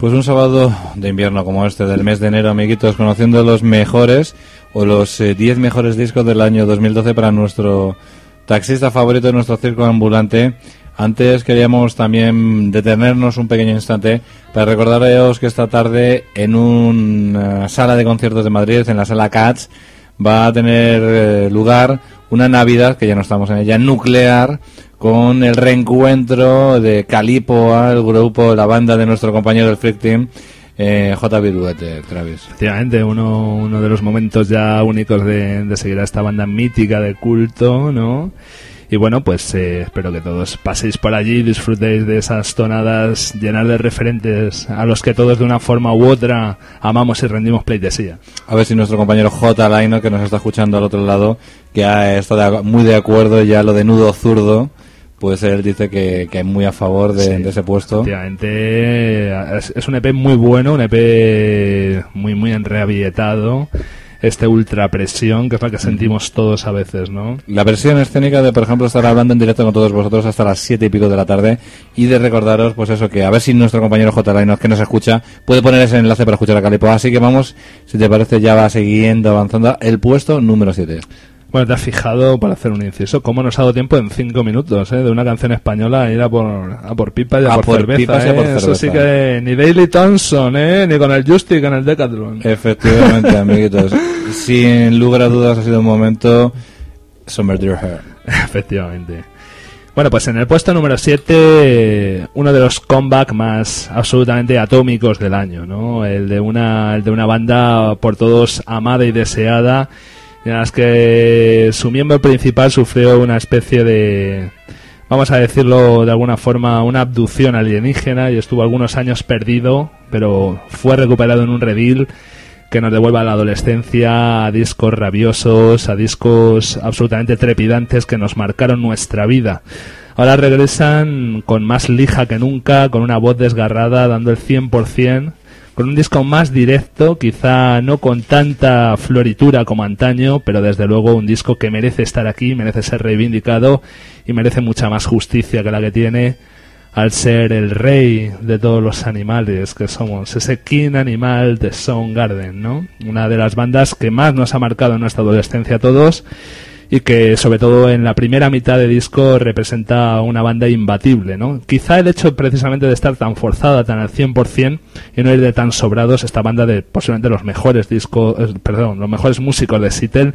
Pues un sábado de invierno como este, del mes de enero, amiguitos, conociendo los mejores o los eh, diez mejores discos del año dos mil doce para nuestro taxista favorito de nuestro circo ambulante. Antes queríamos también detenernos un pequeño instante para recordaros que esta tarde en una sala de conciertos de Madrid, en la sala Cats, va a tener eh, lugar una Navidad, que ya no estamos en ella, nuclear, con el reencuentro de Calipoa, el grupo, la banda de nuestro compañero del Freak Team, eh, J. Viruete, Travis. Efectivamente, uno, uno de los momentos ya únicos de, de seguir a esta banda mítica de culto, ¿no? Y bueno, pues eh, espero que todos paséis por allí, disfrutéis de esas tonadas llenas de referentes a los que todos de una forma u otra amamos y rendimos pleitesía. A ver si nuestro compañero J. Laino, que nos está escuchando al otro lado, que ha estado muy de acuerdo ya lo de nudo zurdo, pues él dice que, que es muy a favor de, sí, de ese puesto. Efectivamente, es, es un E P muy bueno, un E P muy, muy enrabietado. Este ultra presión que es la que sentimos todos a veces, ¿no? La versión escénica de, por ejemplo, estar hablando en directo con todos vosotros hasta las siete y pico de la tarde, y de recordaros, pues eso, que a ver si nuestro compañero J. Lainos, que nos escucha, puede poner ese enlace para escuchar a Calipo. Así que vamos, si te parece, ya va siguiendo, avanzando, el puesto número siete. Bueno, te has fijado, para hacer un inciso, cómo nos ha dado tiempo en cinco minutos, ¿eh? De una canción española a ir a por, a por pipas y a, a por, por cerveza, pipas ¿eh? y a por cerveza. Eso sí que ni Daley Thompson, ¿eh? Ni con el Justic en el Decathlon. Efectivamente, amiguitos. Sin lugar a dudas ha sido un momento Summer Dear Hair. Efectivamente. Bueno, pues en el puesto número siete, uno de los comeback más absolutamente atómicos del año, ¿no? El de una, el de una banda por todos amada y deseada, en las que su miembro principal sufrió una especie de, vamos a decirlo de alguna forma, una abducción alienígena y estuvo algunos años perdido, pero fue recuperado en un redil que nos devuelve a la adolescencia, a discos rabiosos, a discos absolutamente trepidantes que nos marcaron nuestra vida. Ahora regresan con más lija que nunca, con una voz desgarrada, dando el cien por ciento, con un disco más directo, quizá no con tanta floritura como antaño, pero desde luego un disco que merece estar aquí, merece ser reivindicado y merece mucha más justicia que la que tiene al ser el rey de todos los animales que somos, ese king animal de Soundgarden, ¿no? Una de las bandas que más nos ha marcado en nuestra adolescencia a todos y que sobre todo en la primera mitad de disco representa una banda imbatible, ¿no? Quizá el hecho precisamente de estar tan forzada, tan al cien por ciento y no ir de tan sobrados, esta banda de posiblemente los mejores discos, eh, perdón, los mejores músicos de Seattle,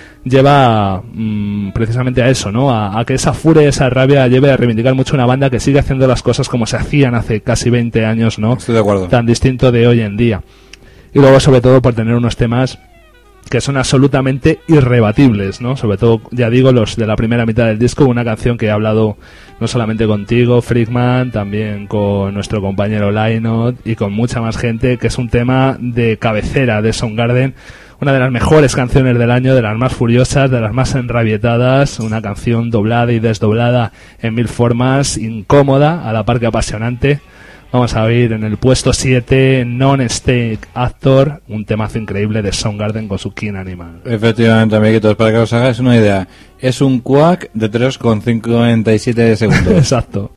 lleva mmm, precisamente a eso, ¿no? A, a que esa furia, esa rabia lleve a reivindicar mucho una banda que sigue haciendo las cosas como se hacían hace casi veinte años, ¿no? Estoy de acuerdo. Tan distinto de hoy en día. Y luego, sobre todo, por tener unos temas que son absolutamente irrebatibles, ¿no? Sobre todo, ya digo, los de la primera mitad del disco, una canción que he hablado no solamente contigo, Freakman, también con nuestro compañero Lynott y con mucha más gente, que es un tema de cabecera de Soundgarden, una de las mejores canciones del año, de las más furiosas, de las más enrabietadas, una canción doblada y desdoblada en mil formas, incómoda, a la par que apasionante. Vamos a oír en el puesto siete Non-Stake Actor, un temazo increíble de Soundgarden con su King Animal. Efectivamente, amiguitos, para que os hagáis una idea, es un quack de tres coma cincuenta y siete segundos. Exacto.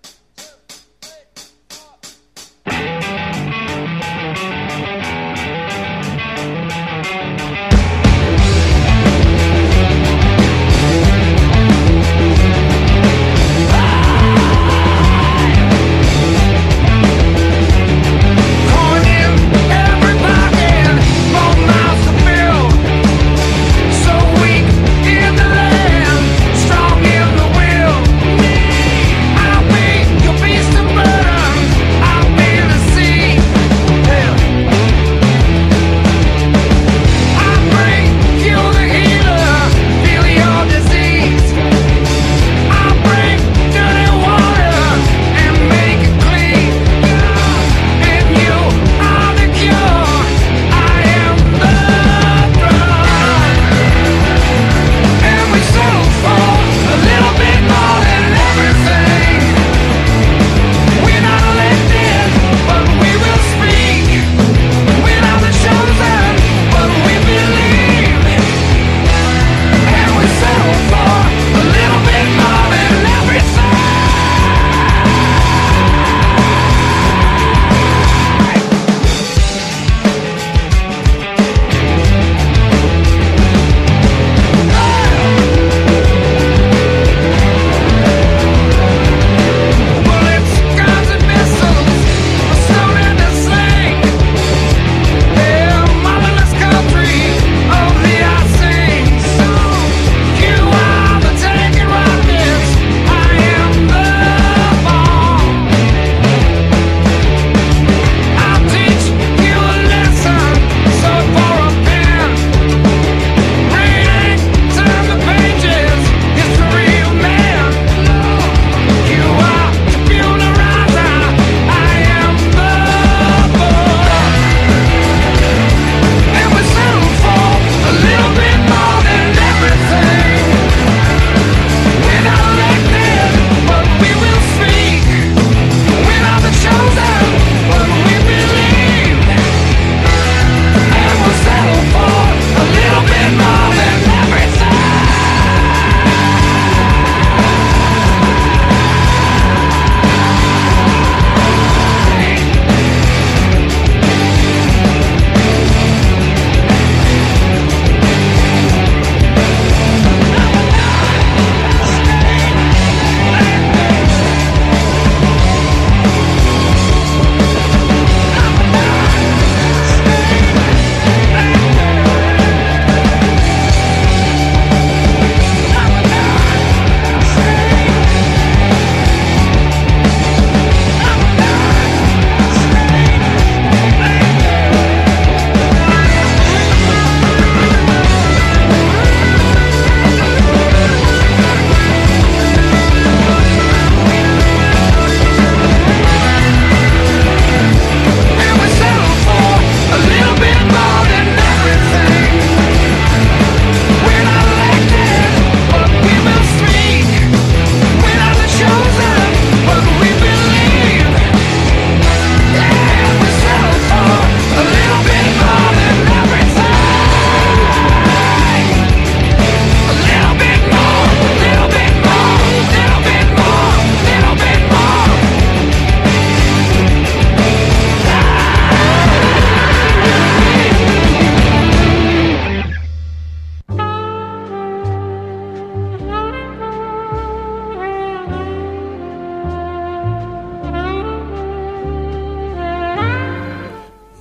Strong in the will, me, I'll be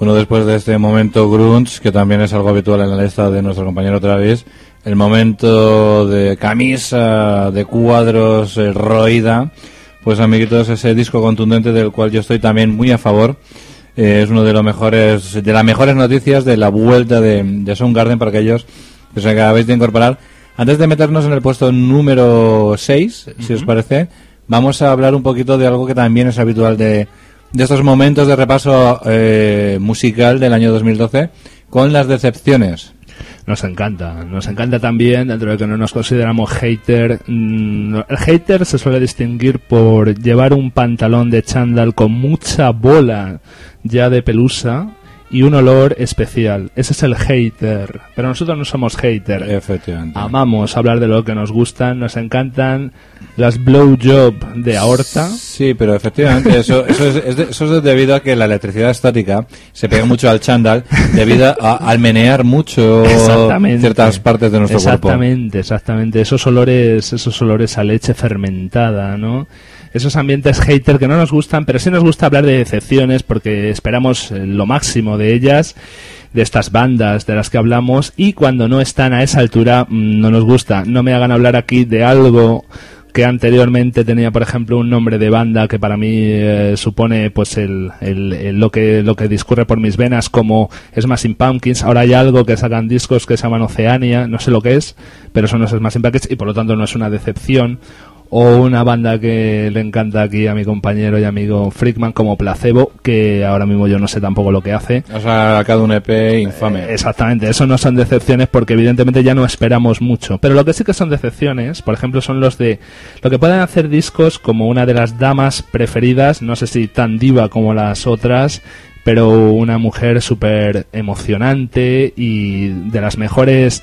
Bueno, después de este momento grunge, que también es algo habitual en la lista de nuestro compañero Travis, el momento de camisa, de cuadros, eh, roída, pues amiguitos, ese disco contundente del cual yo estoy también muy a favor. Eh, es uno de los mejores, de las mejores noticias de la vuelta de, de Soundgarden para aquellos que se acabáis de incorporar. Antes de meternos en el puesto número seis, uh-huh. si os parece, vamos a hablar un poquito de algo que también es habitual de, de estos momentos de repaso eh, musical del año dos mil doce, con las decepciones. Nos encanta, nos encanta también, dentro de que no nos consideramos hater. El hater se suele distinguir por llevar un pantalón de chándal con mucha bola ya de pelusa y un olor especial. Ese es el hater. Pero nosotros no somos hater. Efectivamente. Amamos hablar de lo que nos gustan, nos encantan las blowjob de aorta. Sí, pero efectivamente eso, eso, es, es de, eso es debido a que la electricidad estática se pega mucho al chándal debido a, al menear mucho ciertas partes de nuestro exactamente, cuerpo. Exactamente, exactamente. Esos olores, esos olores a leche fermentada, ¿no? Esos ambientes hater que no nos gustan, pero sí nos gusta hablar de decepciones porque esperamos lo máximo de ellas, de estas bandas de las que hablamos, y cuando no están a esa altura no nos gusta. No me hagan hablar aquí de algo que anteriormente tenía, por ejemplo, un nombre de banda que para mí eh, supone pues el, el, el lo que lo que discurre por mis venas, como Smashing Pumpkins. Ahora hay algo que sacan discos que se llaman Oceania, no sé lo que es, pero son los Smashing Pumpkins y por lo tanto no es una decepción. O una banda que le encanta aquí a mi compañero y amigo Freakman como Placebo, que ahora mismo yo no sé tampoco lo que hace. O sea, ha sacado un E P infame. Eh, exactamente, eso no son decepciones porque evidentemente ya no esperamos mucho. Pero lo que sí que son decepciones, por ejemplo, son los de lo que pueden hacer discos como una de las damas preferidas, no sé si tan diva como las otras, pero una mujer súper emocionante y de las mejores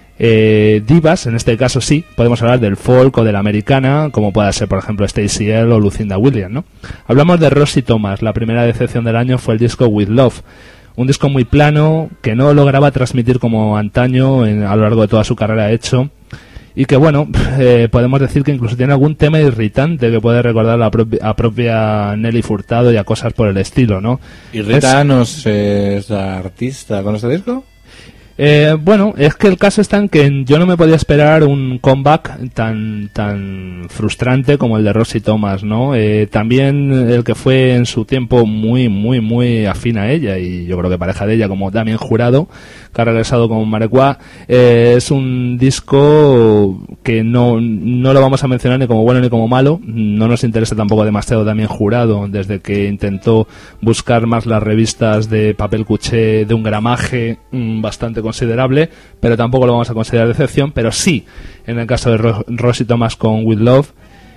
Eh, divas, en este caso sí, podemos hablar del folk o de la americana, como pueda ser por ejemplo Stacey L o Lucinda Williams, ¿no? Hablamos de Rosie Thomas. La primera decepción del año fue el disco With Love, un disco muy plano que no lograba transmitir como antaño en, a lo largo de toda su carrera hecho, y que bueno, eh, podemos decir que incluso tiene algún tema irritante que puede recordar a la propi- a propia Nelly Furtado y a cosas por el estilo, ¿no? ¿Irritanos eh, es la artista con este disco? Eh, bueno, es que el caso está en que yo no me podía esperar un comeback tan tan frustrante como el de Rosie Thomas, ¿no? Eh, también el que fue en su tiempo muy, muy, muy afín a ella, y yo creo que pareja de ella, como Damien Jurado, que ha regresado con Marequá, eh, es un disco que no, no lo vamos a mencionar ni como bueno ni como malo. No nos interesa tampoco demasiado Damien Jurado, desde que intentó buscar más las revistas de papel cuché de un gramaje mmm, bastante considerable, pero tampoco lo vamos a considerar decepción. Pero sí, en el caso de Ro- Rosie Thomas con With Love,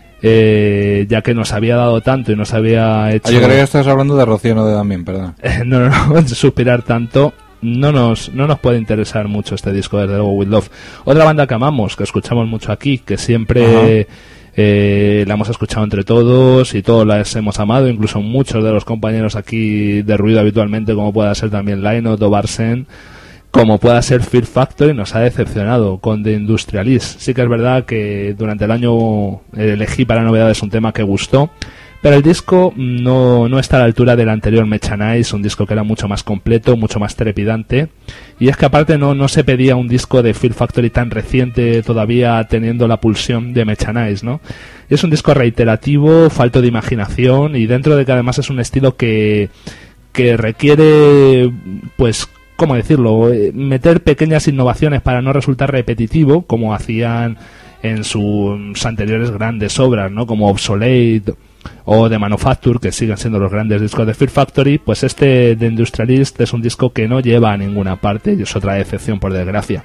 eh, ya que nos había dado tanto y nos había hecho... Ah, yo creo que estás hablando de Rocío, no de Damien, perdón. Eh, no, no, no, suspirar tanto. No nos, no nos puede interesar mucho este disco, desde luego, With Love. Otra banda que amamos, que escuchamos mucho aquí, que siempre eh, la hemos escuchado entre todos y todos las hemos amado, incluso muchos de los compañeros aquí de ruido habitualmente, como pueda ser también Lynott o Barsen, como pueda ser Fear Factory, nos ha decepcionado con The Industrialist. Sí que es verdad que durante el año elegí para novedades un tema que gustó, pero el disco no, no está a la altura del anterior Mechanized, un disco que era mucho más completo, mucho más trepidante. Y es que aparte no, no se pedía un disco de Fear Factory tan reciente, todavía teniendo la pulsión de Mechanized, ¿no? Y es un disco reiterativo, falto de imaginación, y dentro de que además es un estilo que, que requiere, pues, ¿cómo decirlo?, meter pequeñas innovaciones para no resultar repetitivo, como hacían en sus anteriores grandes obras, ¿no?, como Obsolete o The Manufacture, que siguen siendo los grandes discos de Fear Factory. Pues este The Industrialist es un disco que no lleva a ninguna parte, y es otra decepción, por desgracia.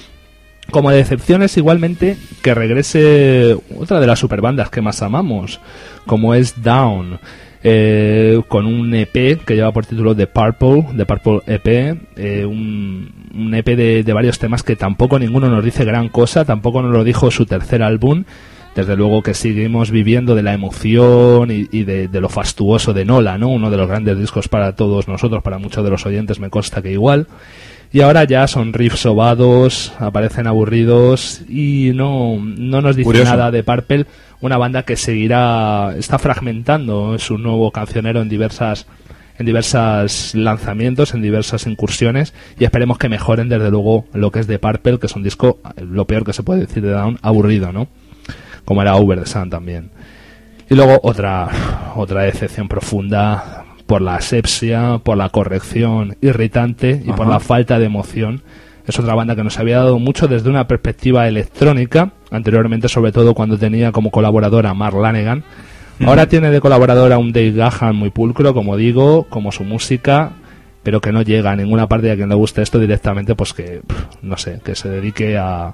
Como decepción es igualmente que regrese otra de las superbandas que más amamos, como es Down, eh, con un E P que lleva por título The Purple, The Purple E P, eh, un, un E P de, de varios temas que tampoco ninguno nos dice gran cosa, tampoco nos lo dijo su tercer álbum. Desde luego que seguimos viviendo de la emoción y, y de, de lo fastuoso de Nola, ¿no? Uno de los grandes discos para todos nosotros, para muchos de los oyentes me consta que igual. Y ahora ya son riffs sobados, aparecen aburridos y no, no nos dice Curioso. nada de Purple, una banda que seguirá, está fragmentando su nuevo cancionero en diversas en diversos lanzamientos, en diversas incursiones, y esperemos que mejoren desde luego lo que es de Purple, que es un disco, lo peor que se puede decir de Down, aburrido, ¿no? Como era Over the Sun también. Y luego otra otra decepción profunda por la asepsia, por la corrección irritante y Ajá. por la falta de emoción. Es otra banda que nos había dado mucho desde una perspectiva electrónica, anteriormente sobre todo cuando tenía como colaboradora a Mark Lanegan. Ahora uh-huh. tiene de colaboradora a un Dave Gahan muy pulcro, como digo, como su música, pero que no llega a ninguna parte de a quien le guste esto directamente, pues que, no sé, que se dedique a,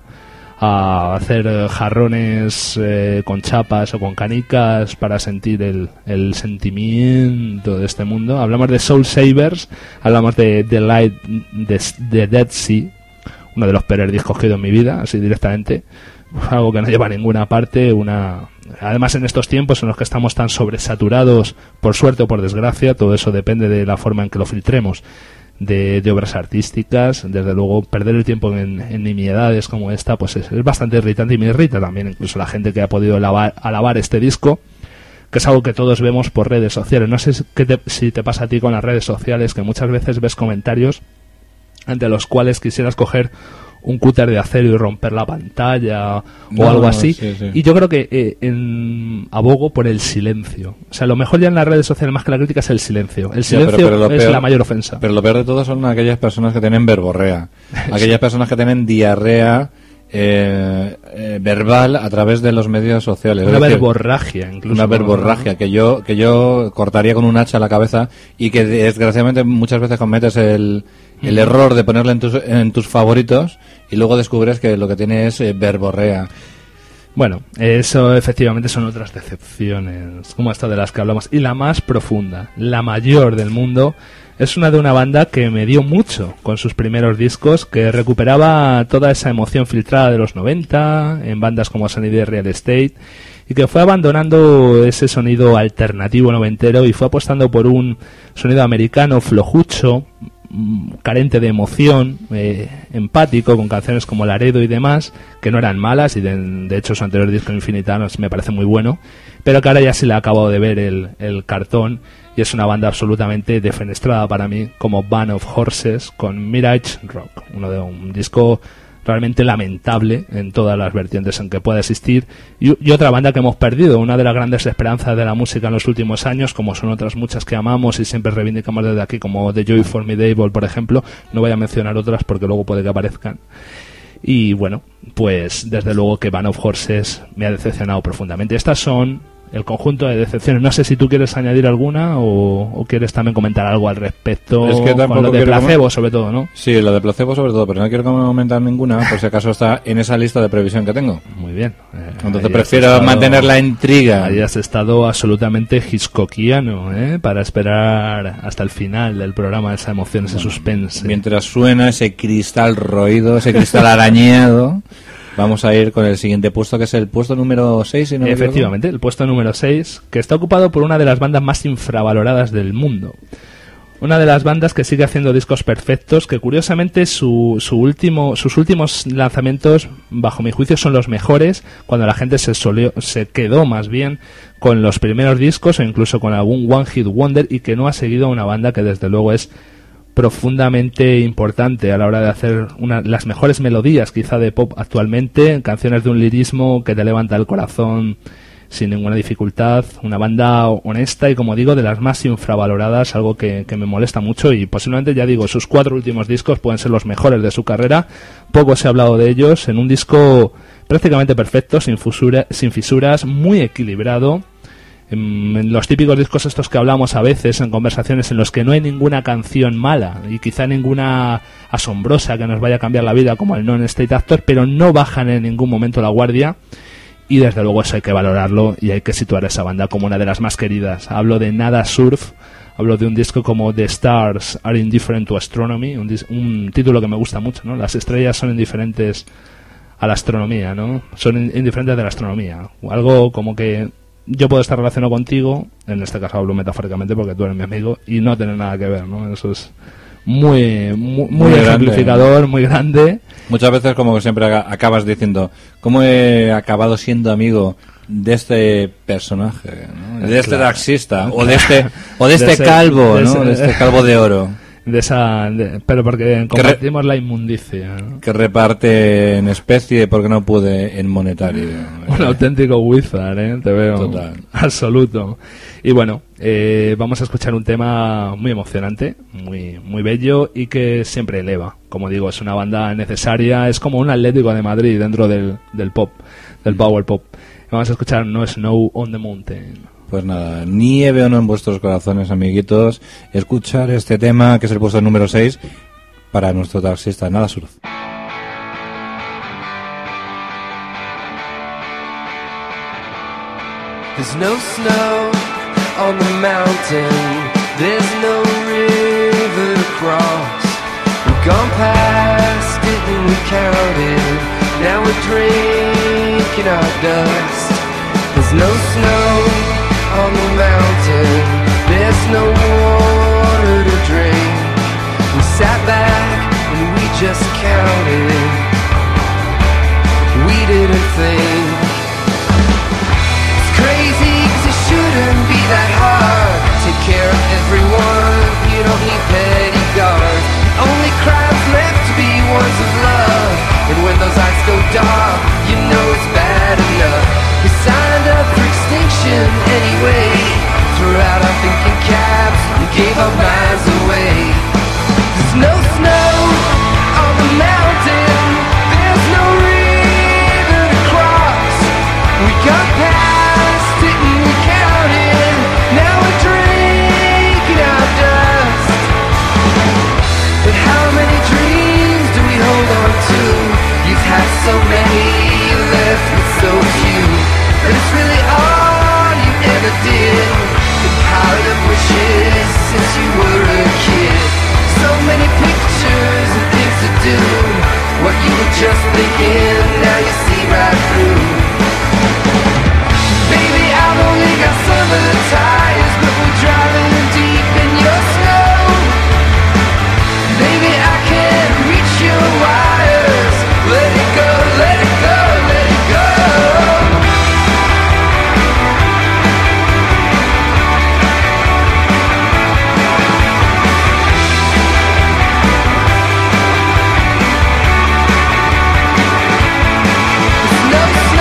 a hacer jarrones eh, con chapas o con canicas para sentir el, el sentimiento de este mundo. Hablamos de Soul Savers, hablamos de The Light, de, de Dead Sea, uno de los peores discos que he oído en mi vida, así directamente. Algo que no lleva a ninguna parte, una... Además, en estos tiempos en los que estamos tan sobresaturados, por suerte o por desgracia, todo eso depende de la forma en que lo filtremos, de, de obras artísticas. Desde luego, perder el tiempo en, en nimiedades como esta, pues es, es bastante irritante, y me irrita también incluso la gente que ha podido alabar, alabar este disco, que es algo que todos vemos por redes sociales. No sé qué te, si te pasa a ti con las redes sociales, que muchas veces ves comentarios ante los cuales quisieras coger un cúter de acero y romper la pantalla o no, algo así, sí, sí. Y yo creo que eh, en, abogo por el silencio. O sea, lo mejor ya en las redes sociales más que la crítica es el silencio. El silencio sí, pero, pero es peor, la mayor ofensa. Pero lo peor de todo son aquellas personas que tienen verborrea, aquellas personas que tienen diarrea eh, eh, verbal a través de los medios sociales. Una verborragia, incluso. Una verborragia, ¿no? que yo que yo cortaría con un hacha a la cabeza, y que desgraciadamente muchas veces cometes el el error de ponerle en tus, en tus favoritos, y luego descubres que lo que tiene es eh, verborrea. Bueno, eso efectivamente son otras decepciones, como esta de las que hablamos. Y la más profunda, la mayor del mundo, es una de una banda que me dio mucho con sus primeros discos, que recuperaba toda esa emoción filtrada de los noventa, en bandas como Sunny Day Real Estate, y que fue abandonando ese sonido alternativo noventero y fue apostando por un sonido americano flojucho, carente de emoción, eh, empático, con canciones como Laredo y demás, que no eran malas, y de, de hecho su anterior disco Infinitanos me parece muy bueno, pero que ahora ya sí le ha acabado de ver el, el cartón, y es una banda absolutamente defenestrada para mí, como Band of Horses, con Mirage Rock, uno de un disco realmente lamentable en todas las vertientes en que pueda existir, y, y otra banda que hemos perdido, una de las grandes esperanzas de la música en los últimos años, como son otras muchas que amamos y siempre reivindicamos desde aquí, como The Joy Formidable, por ejemplo. No voy a mencionar otras porque luego puede que aparezcan. Y bueno, pues desde luego que Band of Horses me ha decepcionado profundamente. Estas son el conjunto de decepciones. No sé si tú quieres añadir alguna o, o quieres también comentar algo al respecto, es que con lo de placebo, sobre todo, ¿no? Sí, lo de placebo sobre todo, pero no quiero comentar ninguna, por si acaso está en esa lista de previsión que tengo. Muy bien. Eh, Entonces prefiero estado, mantener la intriga. Ahí has estado absolutamente hitchcockiano, ¿eh? Para esperar hasta el final del programa esa emoción, ese bueno, suspense. Mientras suena ese cristal roído, ese cristal arañado... Vamos a ir con el siguiente puesto, que es el puesto número seis. Si no Efectivamente, el puesto número seis, que está ocupado por una de las bandas más infravaloradas del mundo. Una de las bandas que sigue haciendo discos perfectos, que curiosamente su, su último, sus últimos lanzamientos, bajo mi juicio, son los mejores, cuando la gente se, solió, se quedó más bien con los primeros discos o incluso con algún One Hit Wonder, y que no ha seguido a una banda que desde luego es profundamente importante a la hora de hacer una, las mejores melodías quizá de pop actualmente, canciones de un lirismo que te levanta el corazón sin ninguna dificultad, una banda honesta y, como digo, de las más infravaloradas, algo que, que me molesta mucho, y posiblemente, ya digo, sus cuatro últimos discos pueden ser los mejores de su carrera. Poco se ha hablado de ellos, en un disco prácticamente perfecto, sin, fusura, sin fisuras, muy equilibrado. En los típicos discos estos que hablamos a veces en conversaciones, en los que no hay ninguna canción mala y quizá ninguna asombrosa que nos vaya a cambiar la vida, como el Non-State Actor, pero no bajan en ningún momento la guardia, y desde luego eso hay que valorarlo y hay que situar a esa banda como una de las más queridas. Hablo de Nada Surf, hablo de un disco como The Stars Are Indifferent to Astronomy, un, dis- un título que me gusta mucho, ¿no? Las estrellas son indiferentes a la astronomía, ¿no? Son in- indiferentes de la astronomía, algo como que yo puedo estar relacionado contigo, en este caso hablo metafóricamente porque tú eres mi amigo, y no tener nada que ver, ¿no? Eso es muy, muy, muy Muy ejemplificador, grande. muy grande. Muchas veces como que siempre aga- acabas diciendo, ¿cómo he acabado siendo amigo de este personaje, ¿no? De este Claro. taxista, o de este, o de De este ese- calvo, de ¿no? ese- De este calvo de oro. De esa, de- pero porque compartimos la inmundicia, ¿no? Que reparte en especie porque no pude en monetario. Un auténtico wizard, ¿eh? Te veo. Total. Absoluto. Y bueno, eh, vamos a escuchar un tema muy emocionante, muy, muy bello y que siempre eleva. Como digo, es una banda necesaria, es como un Atlético de Madrid dentro del, del pop, del power pop. Vamos a escuchar No Snow on the Mountain. Pues nada, nieve o no en vuestros corazones, amiguitos, escuchar este tema, que es el puesto número seis, para nuestro taxista, Nada Surf. There's no snow on the mountain. There's no river to cross. We've gone past it and we counted. Now we're drinking our dust. There's no snow on the mountain. There's no water to drink. We sat back and we just counted. We didn't think. Crazy, cause it shouldn't be that hard. Take care of everyone, you don't need petty guards. Only crimes left to be ones of love. And when those eyes go dark, you know it's bad enough. We signed up for extinction anyway. Threw out our thinking caps and gave our minds away. There's no snow on the mountain. There's no river to cross. We got past it and we counted. Now we're drinking our dust. But how many dreams do we hold on to? You've had so many, you left with so few. But it's really all you ever did. Been piled up wishes since you were a kid. So many pictures and things to do. What you were just thinking, now you see right through. Baby, I've only got some of the tires, but we're driving deep in your snow. Baby, I can't reach your wires. Let it go, let it go, let it go. There's no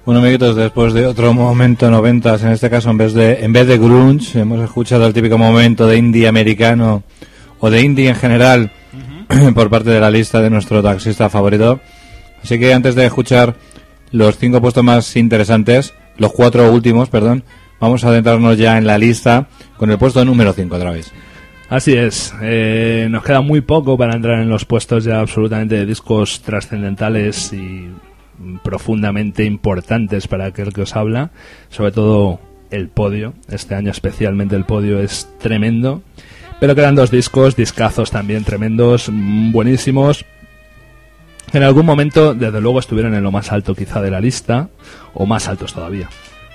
Bueno, amiguitos, después de otro momento noventas, en este caso en vez de en vez de grunge, hemos escuchado el típico momento de indie americano o de indie en general uh-huh. por parte de la lista de nuestro taxista favorito. Así que antes de escuchar los cinco puestos más interesantes, los cuatro últimos, perdón, vamos a adentrarnos ya en la lista con el puesto número cinco otra vez. Así es, eh, nos queda muy poco para entrar en los puestos ya absolutamente de discos trascendentales y profundamente importantes para aquel que os habla, sobre todo el podio. Este año especialmente el podio es tremendo, pero quedan dos discos, discazos también tremendos, buenísimos, que en algún momento desde luego estuvieron en lo más alto quizá de la lista, o más altos todavía.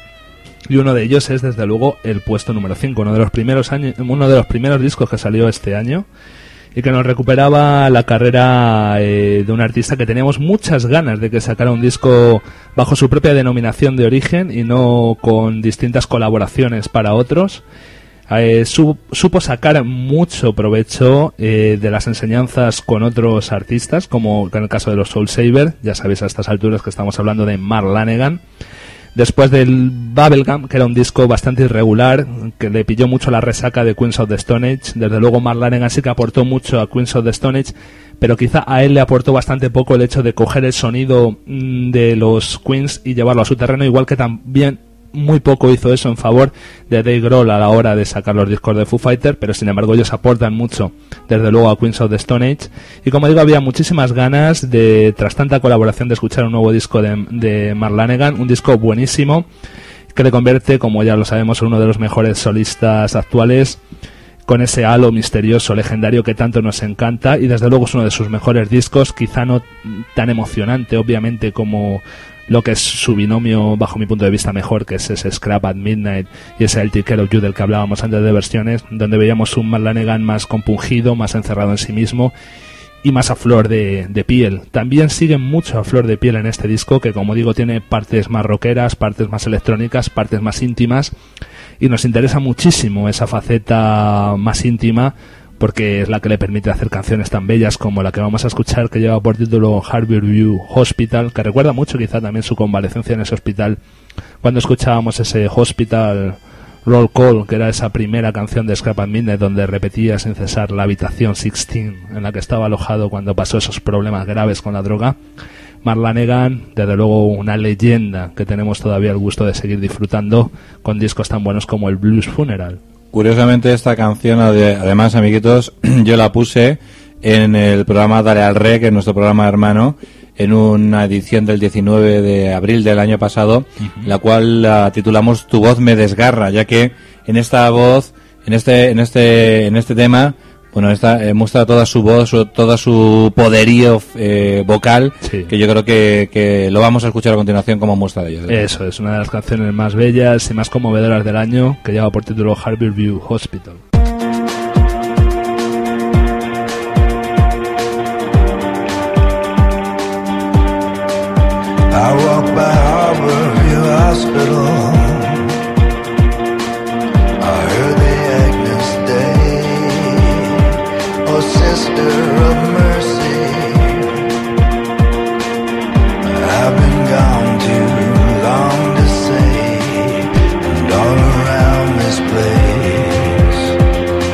Y uno de ellos es desde luego el puesto número cinco, uno de los primeros años, uno de los primeros discos que salió este año y que nos recuperaba la carrera eh, de un artista que teníamos muchas ganas de que sacara un disco bajo su propia denominación de origen y no con distintas colaboraciones para otros. Eh, su, supo sacar mucho provecho eh, de las enseñanzas con otros artistas, como en el caso de los Soul Saver. Ya sabéis a estas alturas que estamos hablando de Mark Lanegan. Después del Bubblegum, que era un disco bastante irregular, que le pilló mucho la resaca de Queens of the Stone Age. Desde luego Mark Lanegan sí que aportó mucho a Queens of the Stone Age, pero quizá a él le aportó bastante poco el hecho de coger el sonido de los Queens y llevarlo a su terreno, igual que también muy poco hizo eso en favor de Dave Grohl a la hora de sacar los discos de Foo Fighters, pero sin embargo ellos aportan mucho desde luego a Queens of the Stone Age. Y como digo, había muchísimas ganas de, tras tanta colaboración, de escuchar un nuevo disco de, de Mark Lanegan, un disco buenísimo que le convierte, como ya lo sabemos, en uno de los mejores solistas actuales, con ese halo misterioso, legendario que tanto nos encanta, y desde luego es uno de sus mejores discos, quizá no tan emocionante obviamente como lo que es su binomio, bajo mi punto de vista, mejor, que es ese Scrap at Midnight y ese El Take Care of You del que hablábamos antes de versiones, donde veíamos un Mark Lanegan más compungido, más encerrado en sí mismo y más a flor de, de piel. También sigue mucho a flor de piel en este disco, que como digo tiene partes más rockeras, partes más electrónicas, partes más íntimas, y nos interesa muchísimo esa faceta más íntima, porque es la que le permite hacer canciones tan bellas como la que vamos a escuchar, que lleva por título Harborview Hospital, que recuerda mucho quizá también su convalecencia en ese hospital, cuando escuchábamos ese Hospital Roll Call, que era esa primera canción de Scrap at Midnight, donde repetía sin cesar la habitación dieciséis en la que estaba alojado cuando pasó esos problemas graves con la droga. Mark Lanegan, desde luego una leyenda que tenemos todavía el gusto de seguir disfrutando con discos tan buenos como el Blues Funeral. Curiosamente esta canción, además, amiguitos, yo la puse en el programa Dale al Rey, que es nuestro programa hermano, en una edición del diecinueve de abril del año pasado, uh-huh. la cual la titulamos Tu voz me desgarra, ya que en esta voz, en este en este en este tema, bueno, esta eh, muestra toda su voz, su, toda su poderío eh, vocal, sí. que yo creo que, que lo vamos a escuchar a continuación como muestra de ello. Eso es una de las canciones más bellas y más conmovedoras del año, que lleva por título Harborview Hospital. I walk by Harborview Hospital. I heard the Agnus Dei, oh Sister of Mercy. I've been gone too long to say, and all around this place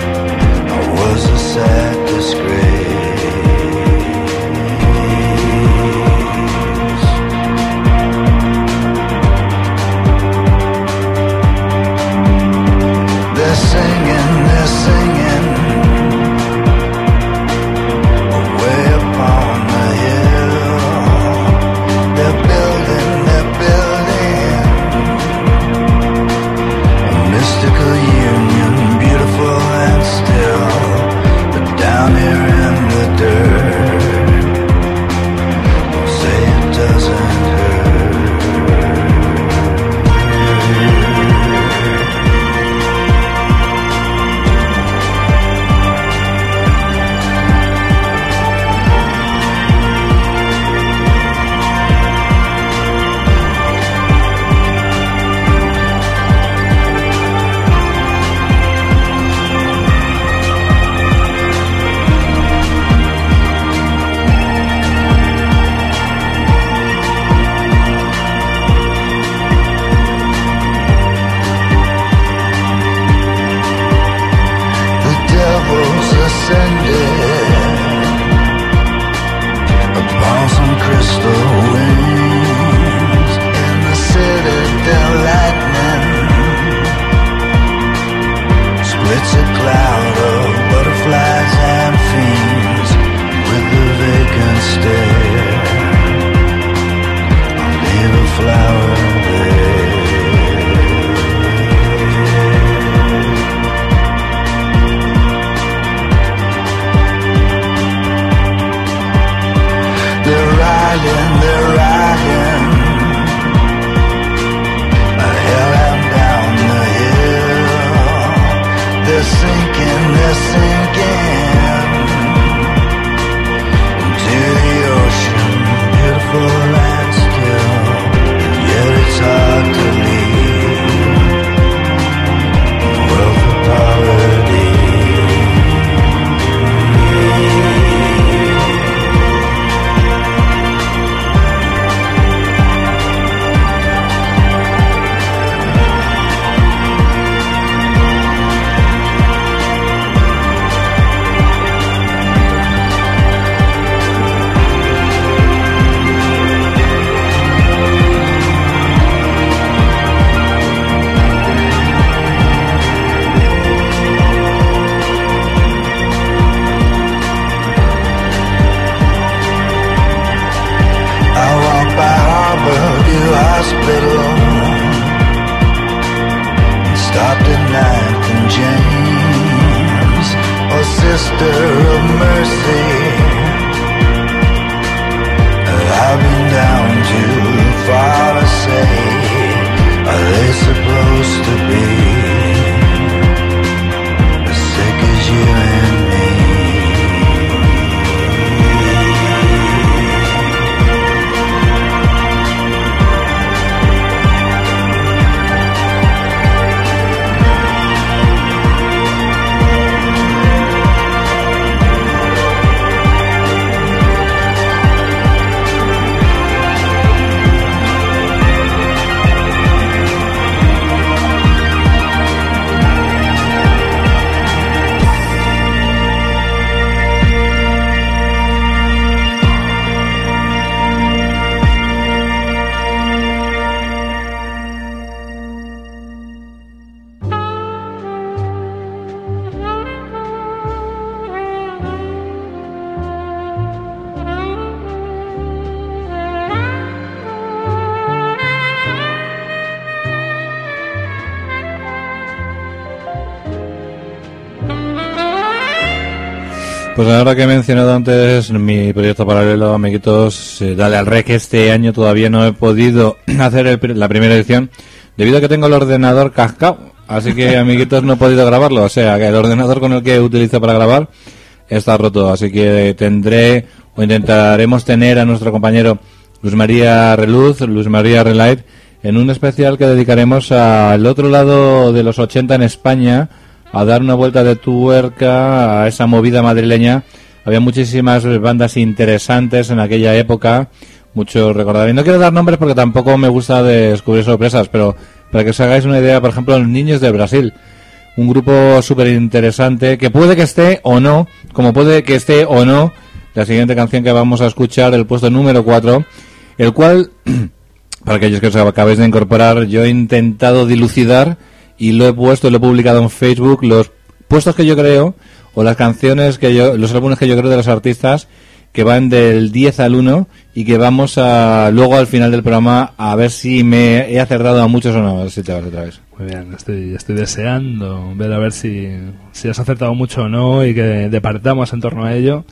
instead. I'll leave a flower there. They're riding, they're riding. A hell am down the hill. They're sinking, they're sinking into the ocean. Beautiful land still, and yet it's hard to leave. Wealth of poverty. Hospital and stopped at Ninth and James, oh Sister of Mercy. I've been down too far to say, are they supposed to be as sick as you and me? Pues ahora que he mencionado antes mi proyecto paralelo, amiguitos, eh, Dale al Rec, este año todavía no he podido hacer el, la primera edición debido a que tengo el ordenador cascado, así que, amiguitos, no he podido grabarlo, o sea, que el ordenador con el que utilizo para grabar está roto, así que tendré o intentaremos tener a nuestro compañero Luz María Reluz, Luz María Relight, en un especial que dedicaremos al otro lado de los ochenta en España, a dar una vuelta de tuerca a esa movida madrileña. Había muchísimas bandas interesantes en aquella época, muchos recordaréis. No quiero dar nombres porque tampoco me gusta descubrir sorpresas, pero para que os hagáis una idea, por ejemplo, Los Niños de Brasil, un grupo súper interesante que puede que esté o no, como puede que esté o no la siguiente canción que vamos a escuchar, el puesto número cuatro, el cual, para aquellos que os acabáis de incorporar, yo he intentado dilucidar y lo he puesto, lo he publicado en Facebook, los puestos que yo creo, o las canciones que yo, los álbumes que yo creo de los artistas, que van del diez al uno, y que vamos a, luego al final del programa, a ver si me he acertado a muchos o no, a ver si te vas otra vez. Muy bien, estoy, estoy deseando ver a ver si, si has acertado mucho o no, y que departamos en torno a ello.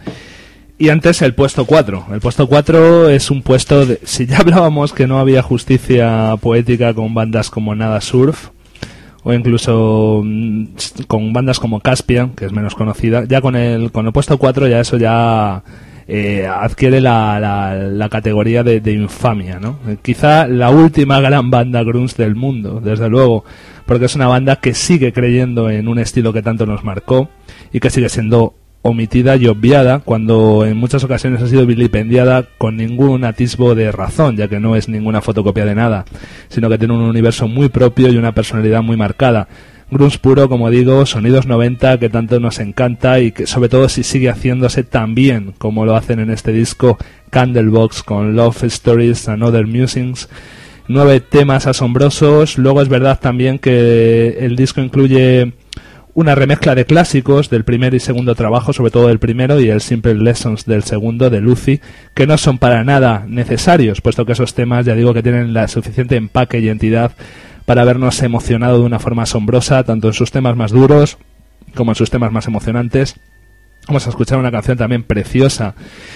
Y antes el puesto cuatro. El puesto cuatro es un puesto de, si ya hablábamos que no había justicia poética con bandas como Nada Surf, o incluso mmm, con bandas como Caspian, que es menos conocida, ya con el con el puesto cuatro ya eso ya eh, adquiere la, la, la categoría de, de infamia, ¿no? Eh, quizá la última gran banda grunge del mundo, desde luego, porque es una banda que sigue creyendo en un estilo que tanto nos marcó y que sigue siendo omitida y obviada cuando en muchas ocasiones ha sido vilipendiada con ningún atisbo de razón, ya que no es ninguna fotocopia de nada, sino que tiene un universo muy propio y una personalidad muy marcada. Grunge puro, como digo, sonidos noventa que tanto nos encanta y que sobre todo si sigue haciéndose tan bien como lo hacen en este disco Candlebox con Love Stories and Other Musings. Nueve temas asombrosos. Luego es verdad también que el disco incluye una remezcla de clásicos del primer y segundo trabajo, sobre todo del primero, y el Simple Lessons del segundo, de Lucy, que no son para nada necesarios, puesto que esos temas, ya digo, que tienen la suficiente empaque y entidad para habernos emocionado de una forma asombrosa, tanto en sus temas más duros como en sus temas más emocionantes. Vamos a escuchar una canción también preciosa.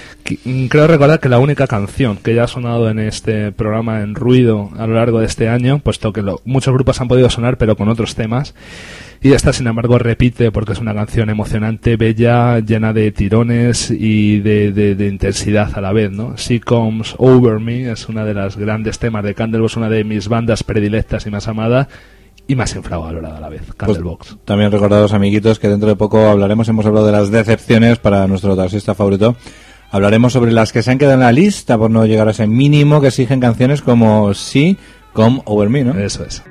Creo recordar que la única canción que ya ha sonado en este programa en ruido a lo largo de este año, puesto que lo, muchos grupos han podido sonar pero con otros temas, y esta sin embargo repite porque es una canción emocionante, bella, llena de tirones y de, de, de intensidad a la vez, ¿no? She Comes Over Me es una de las grandes temas de Candlebox, una de mis bandas predilectas y más amada y más infravalorada a la vez, Candlebox. Pues, también recordados, amiguitos, que dentro de poco hablaremos, hemos hablado de las decepciones para nuestro taxista favorito. Hablaremos sobre las que se han quedado en la lista por no llegar a ese mínimo que exigen canciones como She Come Over Me, ¿no? Eso es.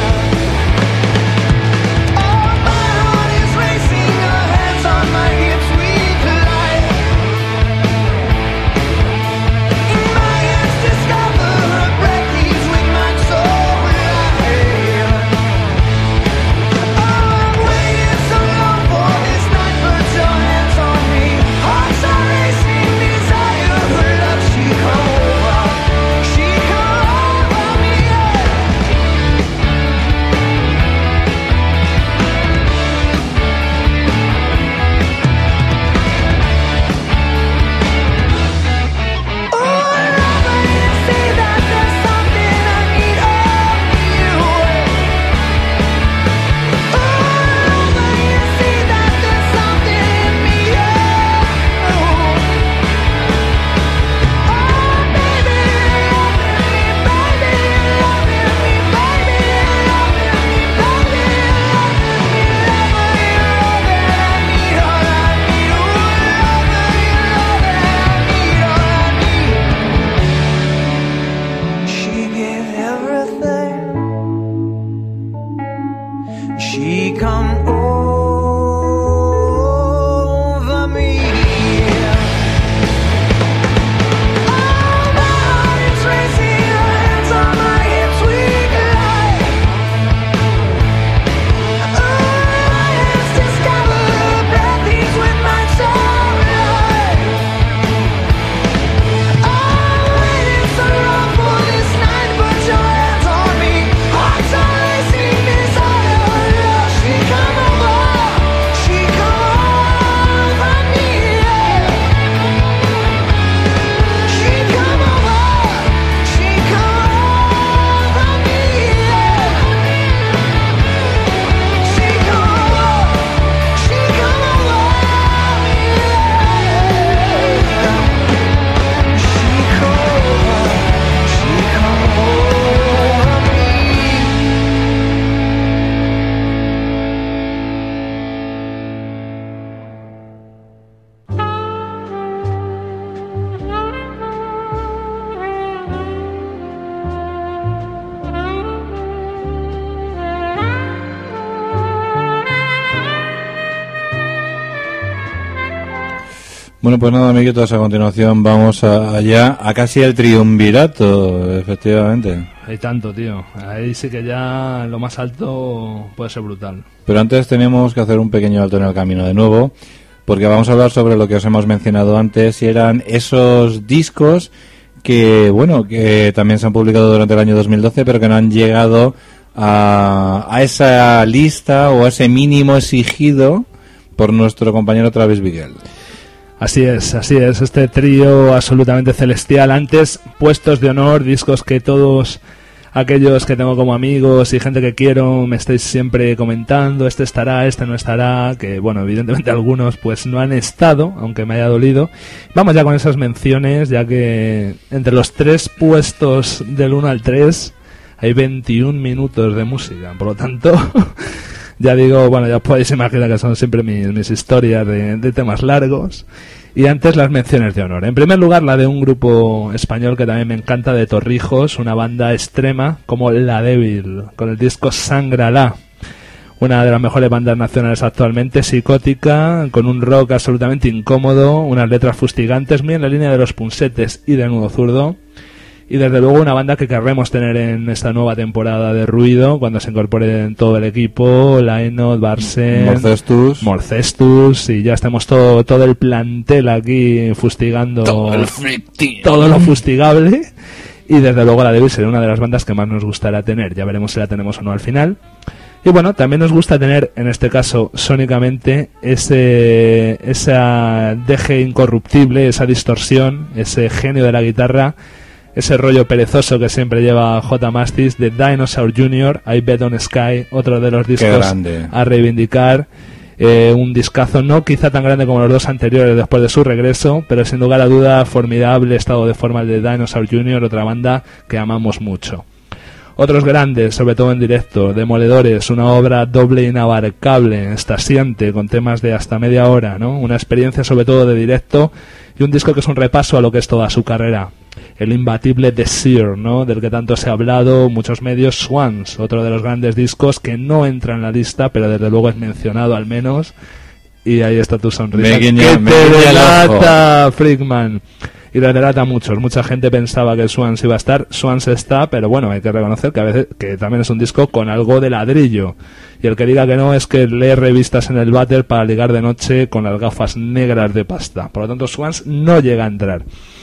Racing, her hands on my hips. Bueno, pues nada, amiguitos, a continuación vamos a, allá a casi el triunvirato, efectivamente. Hay tanto, tío. Ahí sí que ya lo más alto puede ser brutal. Pero antes tenemos que hacer un pequeño alto en el camino de nuevo, porque vamos a hablar sobre lo que os hemos mencionado antes, y eran esos discos que, bueno, que también se han publicado durante el año dos mil doce, pero que no han llegado a, a esa lista o a ese mínimo exigido por nuestro compañero Travis Bickle. Así es, así es, este trío absolutamente celestial. Antes, puestos de honor, discos que todos aquellos que tengo como amigos y gente que quiero me estáis siempre comentando, este estará, este no estará, que bueno, evidentemente algunos pues no han estado, aunque me haya dolido. Vamos ya con esas menciones, ya que entre los tres puestos del uno al tres hay veintiún minutos de música, por lo tanto... Ya digo, bueno, ya os podéis imaginar que son siempre mis, mis historias de, de temas largos. Y antes las menciones de honor. En primer lugar, la de un grupo español que también me encanta, de Torrijos, una banda extrema como La Débil, con el disco Sangrala. Una de las mejores bandas nacionales actualmente, psicótica, con un rock absolutamente incómodo, unas letras fustigantes, muy en la línea de los Punsetes y de Nudo Zurdo. Y desde luego una banda que querremos tener en esta nueva temporada de Ruido, cuando se incorpore en todo el equipo, Lainot, Barsen, Morcestus, Morcestus, y ya estemos todo todo el plantel aquí fustigando todo, el freak team. Todo lo fustigable. Y desde luego La Débil será una de las bandas que más nos gustará tener. Ya veremos si la tenemos o no al final. Y bueno, también nos gusta tener, en este caso, sónicamente, ese esa deje incorruptible, esa distorsión, ese genio de la guitarra, ese rollo perezoso que siempre lleva J. Mascis, de Dinosaur junior, I Bet on Sky, otro de los discos a reivindicar. Eh, un discazo no quizá tan grande como los dos anteriores después de su regreso, pero sin lugar a duda formidable estado de forma el de Dinosaur junior, otra banda que amamos mucho. Otros grandes, sobre todo en directo, Demoledores, una obra doble inabarcable, estasiante, con temas de hasta media hora, ¿no? Una experiencia sobre todo de directo, y un disco que es un repaso a lo que es toda su carrera. El imbatible The Seer, ¿no? Del que tanto se ha hablado, muchos medios. Swans, otro de los grandes discos que no entra en la lista, pero desde luego es mencionado al menos. Y ahí está tu sonrisa. Me guiña, ¡Que me te guiña el delata, Freakman! Y le delata a muchos. Mucha gente pensaba que Swans iba a estar. Swans está, pero bueno, hay que reconocer que a veces que también es un disco con algo de ladrillo. Y el que diga que no es que lee revistas en el váter para ligar de noche con las gafas negras de pasta. Por lo tanto, Swans no llega a entrar.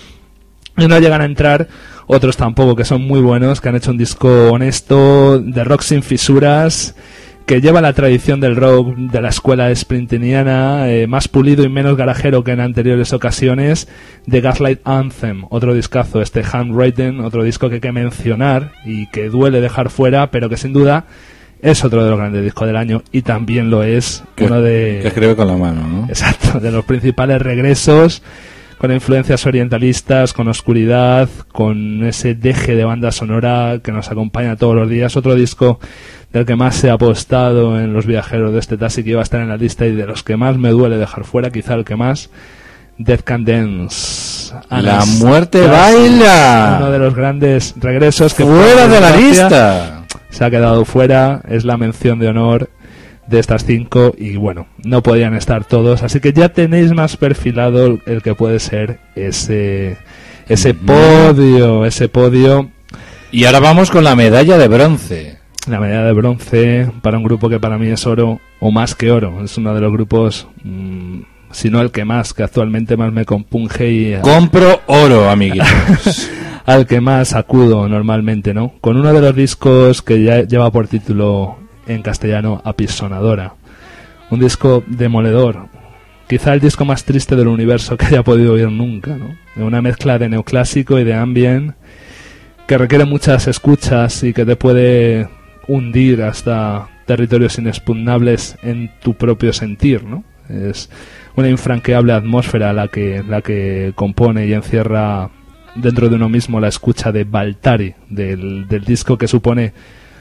Y no llegan a entrar otros tampoco, que son muy buenos, que han hecho un disco honesto, de rock sin fisuras, que lleva la tradición del rock de la escuela sprintiniana, eh, más pulido y menos garajero que en anteriores ocasiones, de Gaslight Anthem, otro discazo, este Handwritten, otro disco que hay que mencionar y que duele dejar fuera, pero que sin duda es otro de los grandes discos del año, y también lo es que, uno de... que escribe con la mano, ¿no? Exacto, de los principales regresos, con influencias orientalistas, con oscuridad, con ese deje de banda sonora que nos acompaña todos los días. Otro disco del que más se ha apostado en los viajeros de este taxi, que iba a estar en la lista, y de los que más me duele dejar fuera, quizá el que más, Death Can Dance. La muerte baila. Uno de los grandes regresos que fuera de la lista se ha quedado fuera, es la mención de honor de estas cinco, y bueno, no podían estar todos, así que ya tenéis más perfilado el que puede ser ese ese podio, ese podio. Y ahora vamos con la medalla de bronce. La medalla de bronce para un grupo que para mí es oro, o más que oro. Es uno de los grupos, mmm, si no el que más, que actualmente más me compunge y... Compro oro, amiguitos. Al que más acudo normalmente, ¿no? Con uno de los discos que ya lleva por título en castellano Apisonadora. Un disco demoledor. Quizá el disco más triste del universo que haya podido oír nunca, ¿no? Una mezcla de neoclásico y de ambient que requiere muchas escuchas y que te puede hundir hasta territorios inexpugnables en tu propio sentir, ¿no? Es una infranqueable atmósfera la que, la que compone y encierra dentro de uno mismo la escucha de Baltari, del, del disco que supone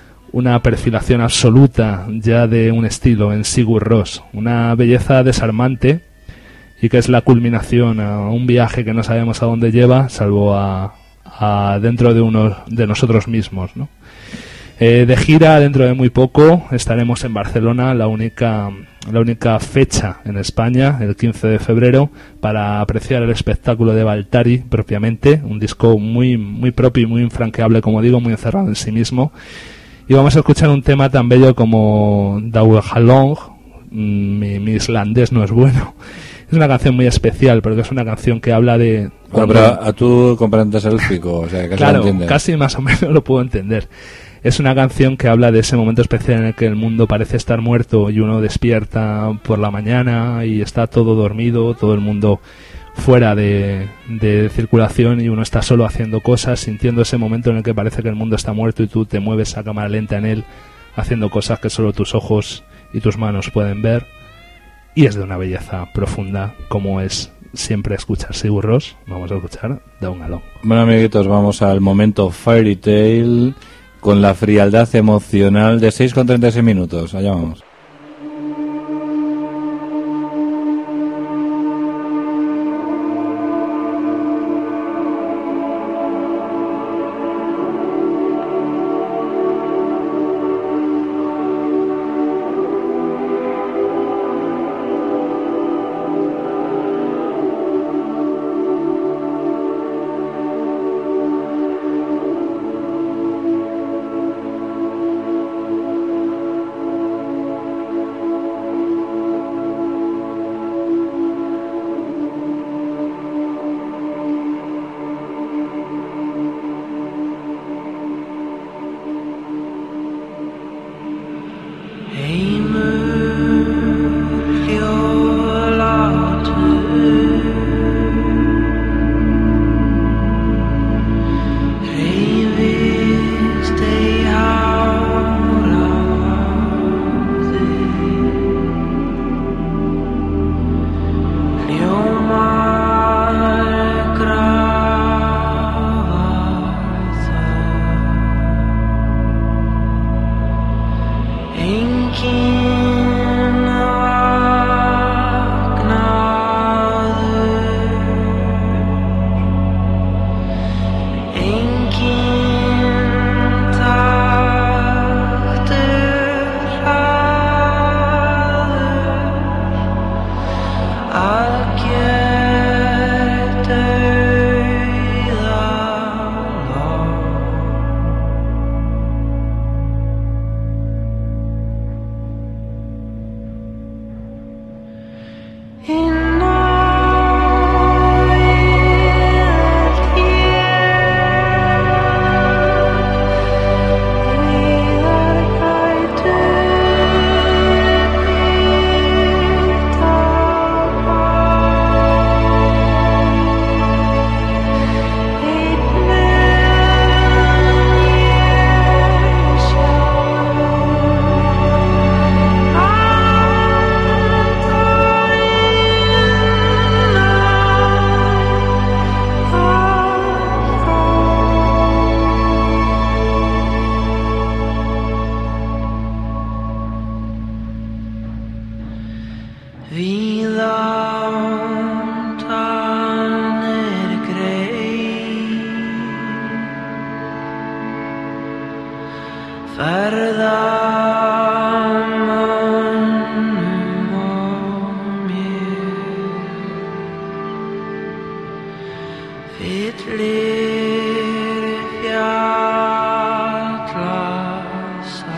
una perfilación absoluta ya de un estilo en Sigur Rós, una belleza desarmante, y que es la culminación a un viaje que no sabemos a dónde lleva, salvo a, a dentro de uno de nosotros mismos, ¿no? Eh, de gira dentro de muy poco estaremos en Barcelona, la única la única fecha en España, el quince de febrero, para apreciar el espectáculo de Baltari propiamente, un disco muy muy propio y muy infranqueable, como digo, muy encerrado en sí mismo. Y vamos a escuchar un tema tan bello como Dauhalong. Mi, mi islandés no es bueno. Es una canción muy especial porque es una canción que habla de... Bueno, pero a tú comprendes el fico, o sea, casi claro, lo entiendes. Casi más o menos lo puedo entender. Es una canción que habla de ese momento especial en el que el mundo parece estar muerto y uno despierta por la mañana y está todo dormido, todo el mundo fuera de, de circulación y uno está solo haciendo cosas, sintiendo ese momento en el que parece que el mundo está muerto y tú te mueves a cámara lenta en él, haciendo cosas que solo tus ojos y tus manos pueden ver. Y es de una belleza profunda, como es siempre escuchar Sigur Rós. Vamos a escuchar Down Along. Bueno, amiguitos, vamos al momento Fairy Tail con la frialdad emocional de seis con treinta y seis minutos. Allá vamos.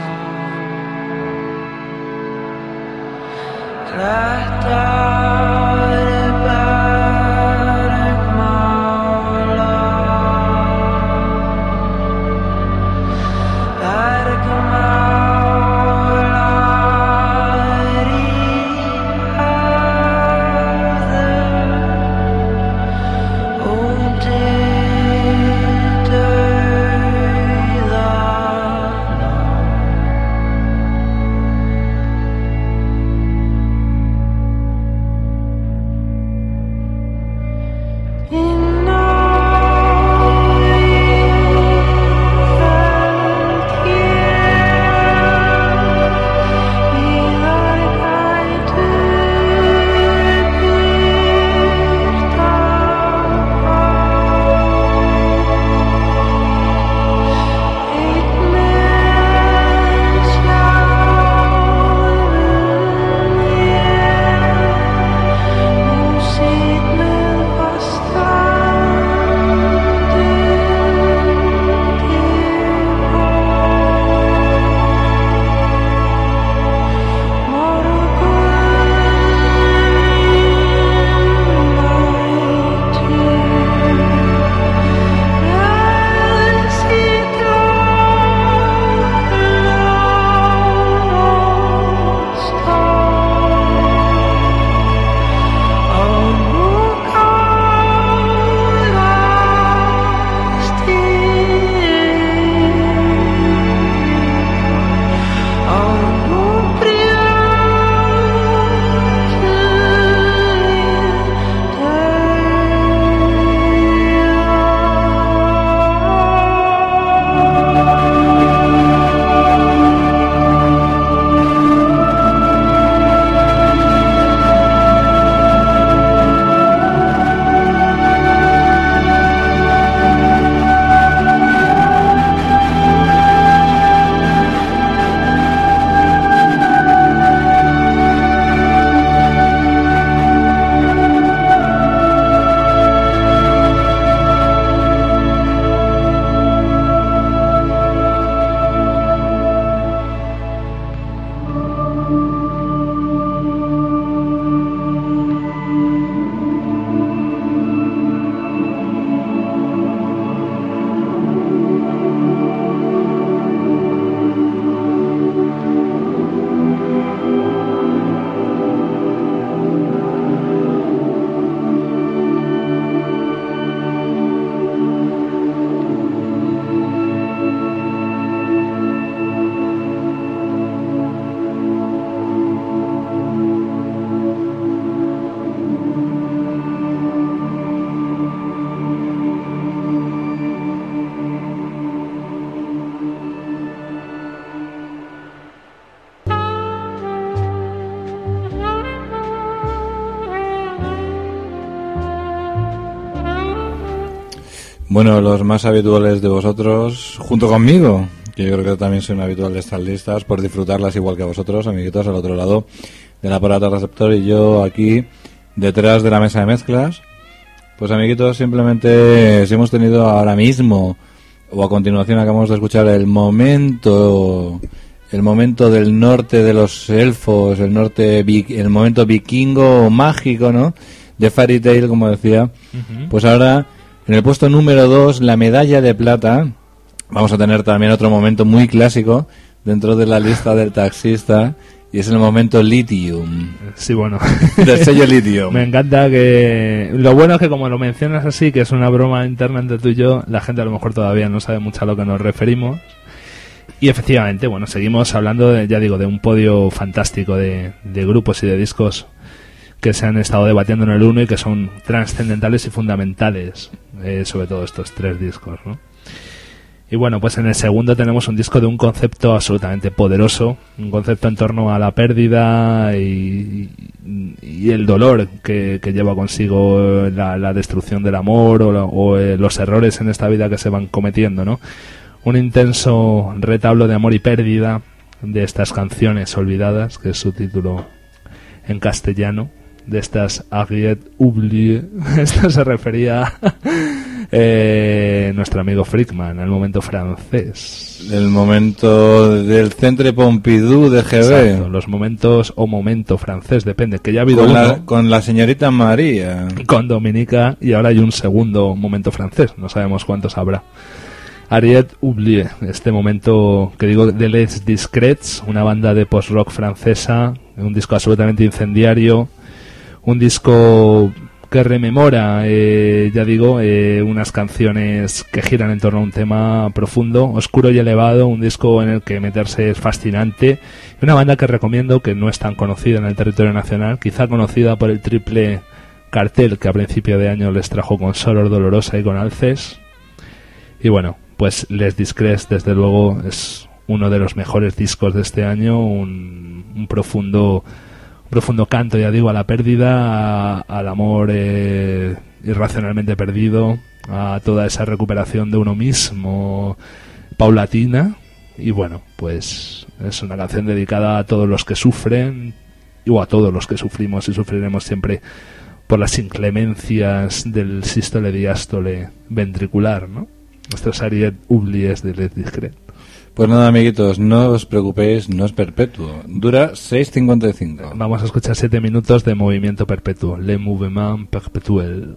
Let Bueno, los más habituales de vosotros, junto conmigo, que yo creo que también soy un habitual de estas listas, por disfrutarlas igual que vosotros, amiguitos, al otro lado del aparato receptor, y yo aquí, detrás de la mesa de mezclas. Pues, amiguitos, simplemente si hemos tenido ahora mismo, o a continuación acabamos de escuchar el momento... El momento del norte de los elfos, el norte, vi- el momento vikingo mágico, ¿no? De Fairy Tail, como decía. Uh-huh. Pues ahora, en el puesto número dos, la medalla de plata. Vamos a tener también otro momento muy clásico dentro de la lista del taxista, y es el momento Lithium. Sí, bueno. Del sello Lithium. Me encanta que... Lo bueno es que como lo mencionas así, que es una broma interna entre tú y yo, la gente a lo mejor todavía no sabe mucho a lo que nos referimos. Y efectivamente, bueno, seguimos hablando, de, ya digo, de un podio fantástico de, de grupos y de discos que se han estado debatiendo en el uno y que son trascendentales y fundamentales, eh, sobre todo estos tres discos, ¿no? Y bueno, pues en el segundo tenemos un disco de un concepto absolutamente poderoso, un concepto en torno a la pérdida y, y el dolor que, que lleva consigo la, la destrucción del amor o, la, o eh, los errores en esta vida que se van cometiendo, ¿no? Un intenso retablo de amor y pérdida de estas canciones olvidadas, que es su título en castellano, de estas Ariet Oublié. Esto se refería eh, nuestro amigo Frickman, al momento francés. El momento del Centre Pompidou de G B. Exacto, los momentos o momento francés, depende, que ya ha habido con uno. La, con la señorita María. Con Dominica, y ahora hay un segundo momento francés, no sabemos cuántos habrá. Ariet Oublié, este momento que digo de Les Discrets, una banda de post-rock francesa, un disco absolutamente incendiario, un disco que rememora, eh, ya digo, eh, unas canciones que giran en torno a un tema profundo, oscuro y elevado, un disco en el que meterse es fascinante, y una banda que recomiendo, que no es tan conocida en el territorio nacional, quizá conocida por el triple cartel que a principio de año les trajo con Soror Dolorosa y con Alces. Y bueno, pues Les Discrets desde luego es uno de los mejores discos de este año, un, un profundo un profundo canto, ya digo, a la pérdida, a, al amor eh, irracionalmente perdido, a toda esa recuperación de uno mismo paulatina. Y bueno, pues es una canción dedicada a todos los que sufren, o a todos los que sufrimos y sufriremos siempre por las inclemencias del sístole diástole ventricular, ¿no? Nuestra serie Oubliés de Les Discrets. Pues nada, amiguitos, no os preocupéis, no es perpetuo. Dura seis cincuenta y cinco. Vamos a escuchar siete minutos de movimiento perpetuo. Le mouvement perpetuel.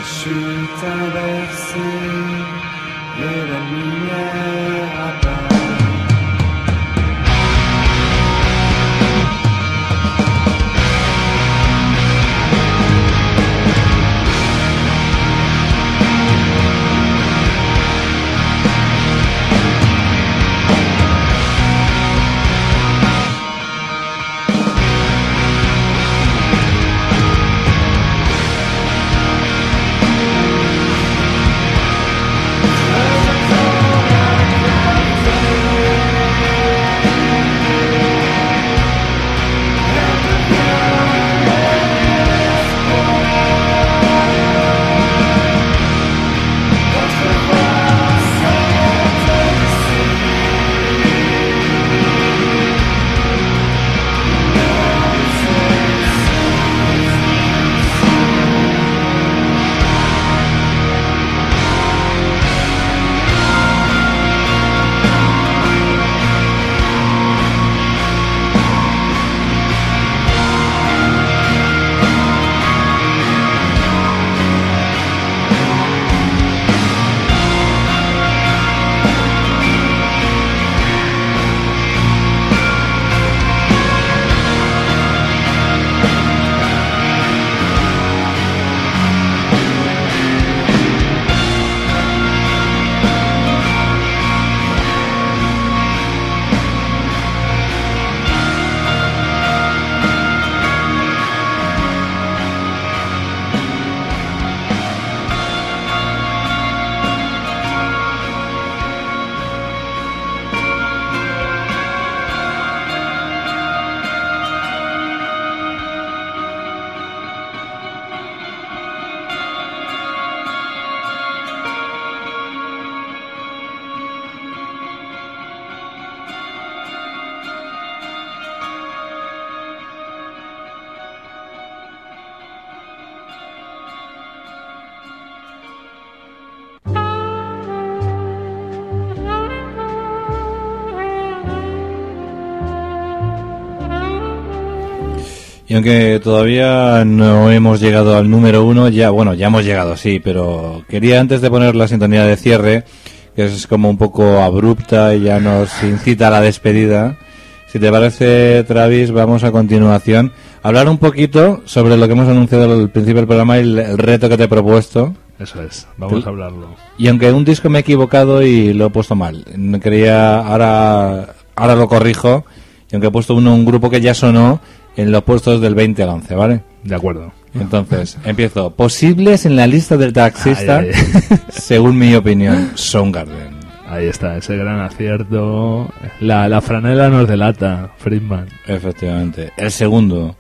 su traversée et la lumière apparaît. Y aunque todavía no hemos llegado al número uno, ya, bueno, ya hemos llegado, sí, pero quería antes de poner la sintonía de cierre, que es como un poco abrupta y ya nos incita a la despedida, si te parece, Travis, vamos a continuación a hablar un poquito sobre lo que hemos anunciado al principio del programa y el, el reto que te he propuesto. Eso es, vamos a hablarlo. Y aunque un disco me he equivocado y lo he puesto mal, quería, ahora, ahora lo corrijo, y aunque he puesto uno, un grupo que ya sonó en los puestos del veinte al once, ¿vale? De acuerdo. Entonces, empiezo. Posibles en la lista del taxista, ay, ay. según mi opinión, Soundgarden. Ahí está, ese gran acierto. La, la franela nos delata, Friedman. Efectivamente. El segundo,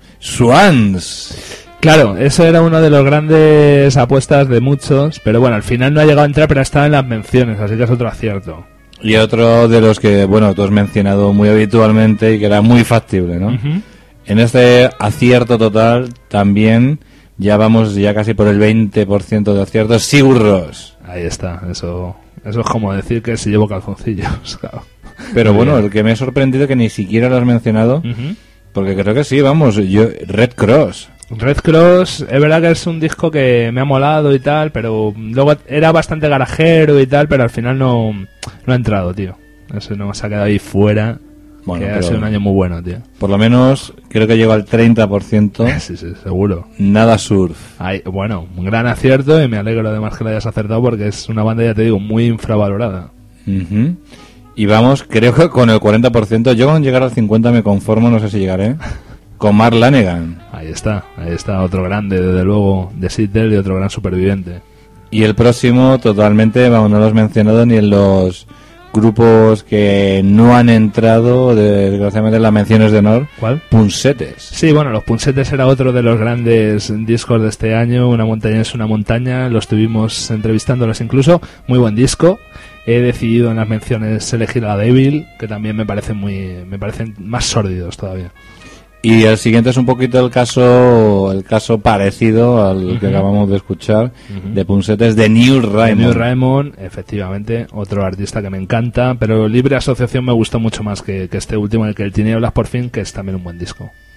Swans. Claro, eso era una de las grandes apuestas de muchos, pero bueno, al final no ha llegado a entrar, pero ha estado en las menciones, así que es otro acierto. Y otro de los que, bueno, tú has mencionado muy habitualmente y que era muy factible, ¿no? Uh-huh. En este acierto total también ya vamos ya casi por el veinte por ciento de aciertos. Sigur Rós. Ahí está, eso eso es como decir que si llevo calzoncillos, claro. Pero bueno, el que me ha sorprendido que ni siquiera lo has mencionado, uh-huh. porque creo que sí, vamos, yo Red Cross. Red Cross, es verdad que es un disco que me ha molado y tal, pero luego era bastante garajero y tal, pero al final no, no ha entrado, tío. Eso no se ha quedado ahí fuera. Bueno, que ha sido un año muy bueno, tío. Por lo menos creo que llega al treinta por ciento. Sí, sí, seguro. Nada Surf. Ay, bueno, un gran acierto y me alegro además que lo hayas acertado porque es una banda, ya te digo, muy infravalorada. Uh-huh. Y vamos, creo que con el cuarenta por ciento, yo con llegar al cincuenta me conformo, no sé si llegaré, con Mark Lanegan. Ahí está, ahí está, otro grande, desde luego, de Seattle y otro gran superviviente. Y el próximo, totalmente, vamos, no lo has mencionado ni en los grupos que no han entrado, desgraciadamente, en las menciones de honor. ¿Cuál? Punsetes. Sí, bueno, los Punsetes era otro de los grandes discos de este año. Una montaña es una montaña. Lo estuvimos entrevistándolos incluso. Muy buen disco. He decidido en las menciones elegir a Devil, que también me parecen muy, me parecen más sórdidos todavía. Y el siguiente es un poquito el caso el caso parecido al uh-huh. que acabamos de escuchar, uh-huh. de Punsetes, de Neil Raymond. Neil Raymond, efectivamente, otro artista que me encanta, pero Libre Asociación me gustó mucho más que, que este último, el que el Tinieblas por fin, que es también un buen disco.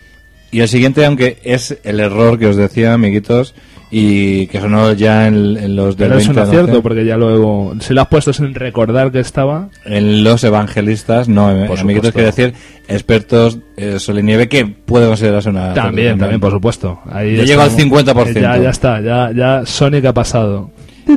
Y el siguiente, aunque es el error que os decía, amiguitos, y que sonó ya en, en los del Pero es un veinte acierto, doce, porque ya luego, si lo has puesto sin recordar que estaba... en los evangelistas, no, Por amiguitos, supuesto. quiero decir, expertos, eh, Sol y Nieve, que puede considerarse una... También, también, por supuesto. Ahí Ya llegó al estamos. cincuenta por ciento. Ya, ya está, ya, ya Sonic ha pasado.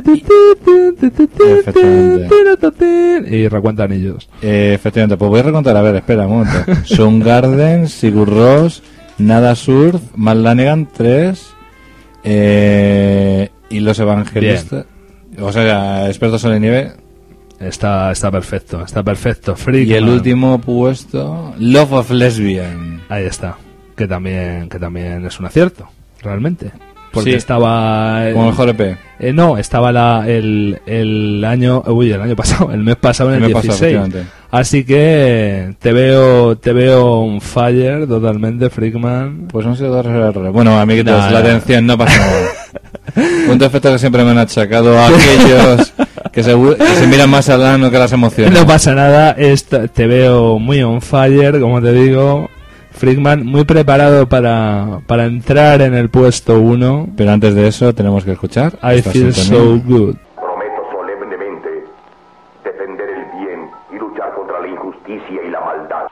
Efectivamente. Y recuenta anillos. Eh, efectivamente, pues voy a recontar, a ver, espera un momento. Soundgarden, Sigur Rós, Nada Surf, Matt Lanegan, tres, eh, y los evangelistas, o sea, expertos en la nieve. Está, está perfecto, está perfecto. Freak, Y el man. último puesto, Love of Lesbian. Ahí está. Que también, que también es un acierto, realmente. Porque Sí. estaba... Como mejor E P. Eh, no, estaba la, el, el año... Uy, el año pasado, el mes pasado en el, El mes pasado, dieciséis. efectivamente. Así que te veo te veo un fire totalmente, Freakman. Pues han sido dos errores. Bueno, amiguitos, Nah, la nah. atención, no pasa nada. Un defecto que siempre me han achacado a aquellos que se, que se miran más al ano que las emociones. No pasa nada, esta- te veo muy on fire, como te digo. Freakman, muy preparado para, para entrar en el puesto uno. Pero antes de eso tenemos que escuchar I esta feel sintonía. so good. Prometo solemnemente defender el bien y luchar contra la injusticia y la maldad.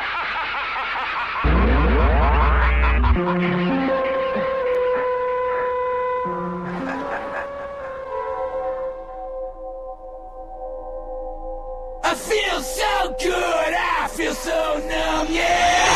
I feel so good, I feel so numb, yeah.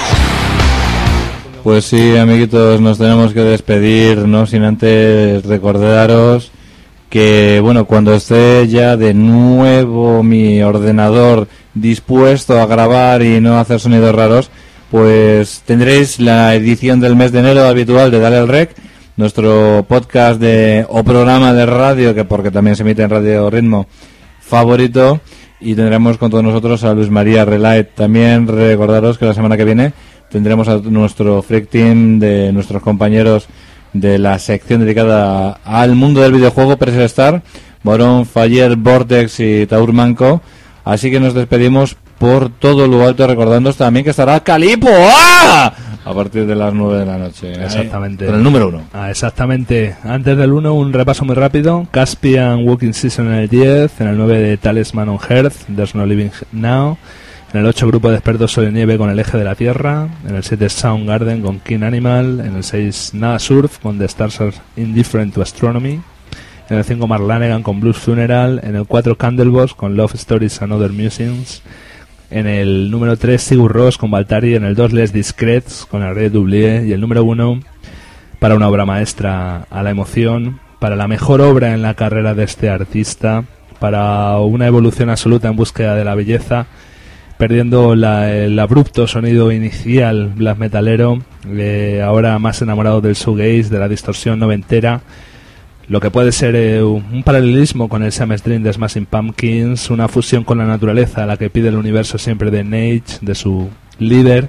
Pues sí, amiguitos, nos tenemos que despedir, no sin antes recordaros que, bueno, cuando esté ya de nuevo mi ordenador dispuesto a grabar y no hacer sonidos raros, pues tendréis la edición del mes de enero habitual de Dale al Rec, nuestro podcast de o programa de radio, que porque también se emite en Radio Ritmo, favorito, y tendremos con todos nosotros a Luis María Relait. También recordaros que la semana que viene tendremos a nuestro freak team de nuestros compañeros de la sección dedicada al mundo del videojuego, Pressure Star, Borón, Faller, Vortex y Taur Manco. Así que nos despedimos por todo lo alto, recordándoos también que estará Calipo ¡ah! a partir de las nueve de la noche. ¿eh? Exactamente. Con el número uno. Ah, exactamente. Antes del uno, un repaso muy rápido. Caspian Walking Season en el diez, en el nueve de Talisman on Earth, There's No Living Now, en el ocho Grupo de Expertos sobre Nieve con El Eje de la Tierra, en el siete Soundgarden con King Animal, en el seis Nada Surf con The Stars Are Indifferent to Astronomy, en el cinco Mark Lanegan con Blues Funeral, en el cuatro Candlebox con Love Stories and Other Musings, en el número tres Sigur Rós con Valtari, en el dos Les Discrets con Arrêt d'Oublier, y el número uno para una obra maestra a la emoción, para la mejor obra en la carrera de este artista, para una evolución absoluta en búsqueda de la belleza, perdiendo la, el abrupto sonido inicial black metalero, eh, ahora más enamorado del shoegaze, de la distorsión noventera, lo que puede ser eh, un paralelismo con el Sam Dream de Smashing Pumpkins, una fusión con la naturaleza a la que pide el universo siempre de Nage, de su líder,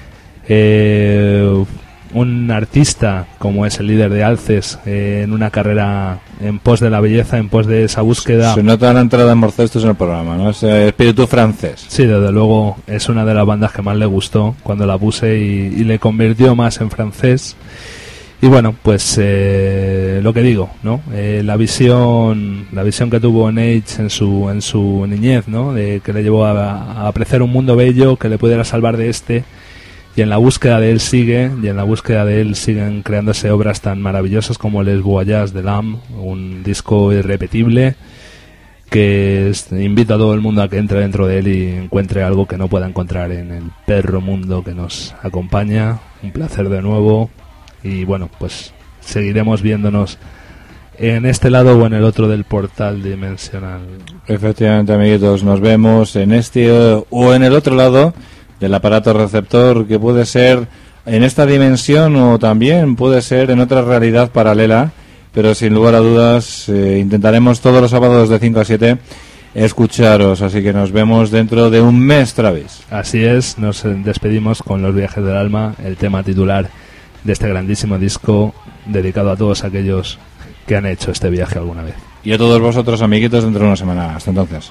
eh, un artista como es el líder de Alces, eh, en una carrera en pos de la belleza, en pos de esa búsqueda. Se nota la entrada de Morcestos en el programa, ¿no? Ese espíritu francés. Sí, desde luego es una de las bandas que más le gustó cuando la puse y, y le convirtió más en francés. Y bueno, pues eh, lo que digo, ¿no? Eh, la visión, la visión que tuvo Nage en su en su niñez, ¿no? De que le llevó a, a apreciar un mundo bello que le pudiera salvar de este. Y en la búsqueda de él sigue, y en la búsqueda de él siguen creándose obras tan maravillosas como Les Voyages de l'Âme, un disco irrepetible que es, invito a todo el mundo a que entre dentro de él y encuentre algo que no pueda encontrar en el perro mundo que nos acompaña. Un placer de nuevo. Y bueno, pues seguiremos viéndonos en este lado o en el otro del portal dimensional. Efectivamente, amiguitos, nos vemos en este o en el otro lado del aparato receptor, que puede ser en esta dimensión o también puede ser en otra realidad paralela, pero sin lugar a dudas eh, intentaremos todos los sábados de cinco a siete escucharos, así que nos vemos dentro de un mes, Travis. Así es, nos despedimos con Los Viajes del Alma, el tema titular de este grandísimo disco dedicado a todos aquellos que han hecho este viaje alguna vez. Y a todos vosotros, amiguitos, dentro de una semana. Hasta entonces.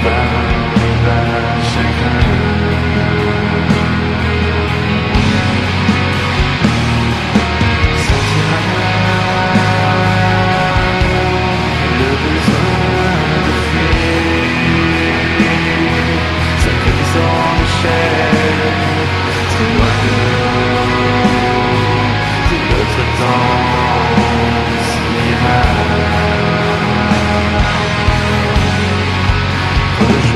Put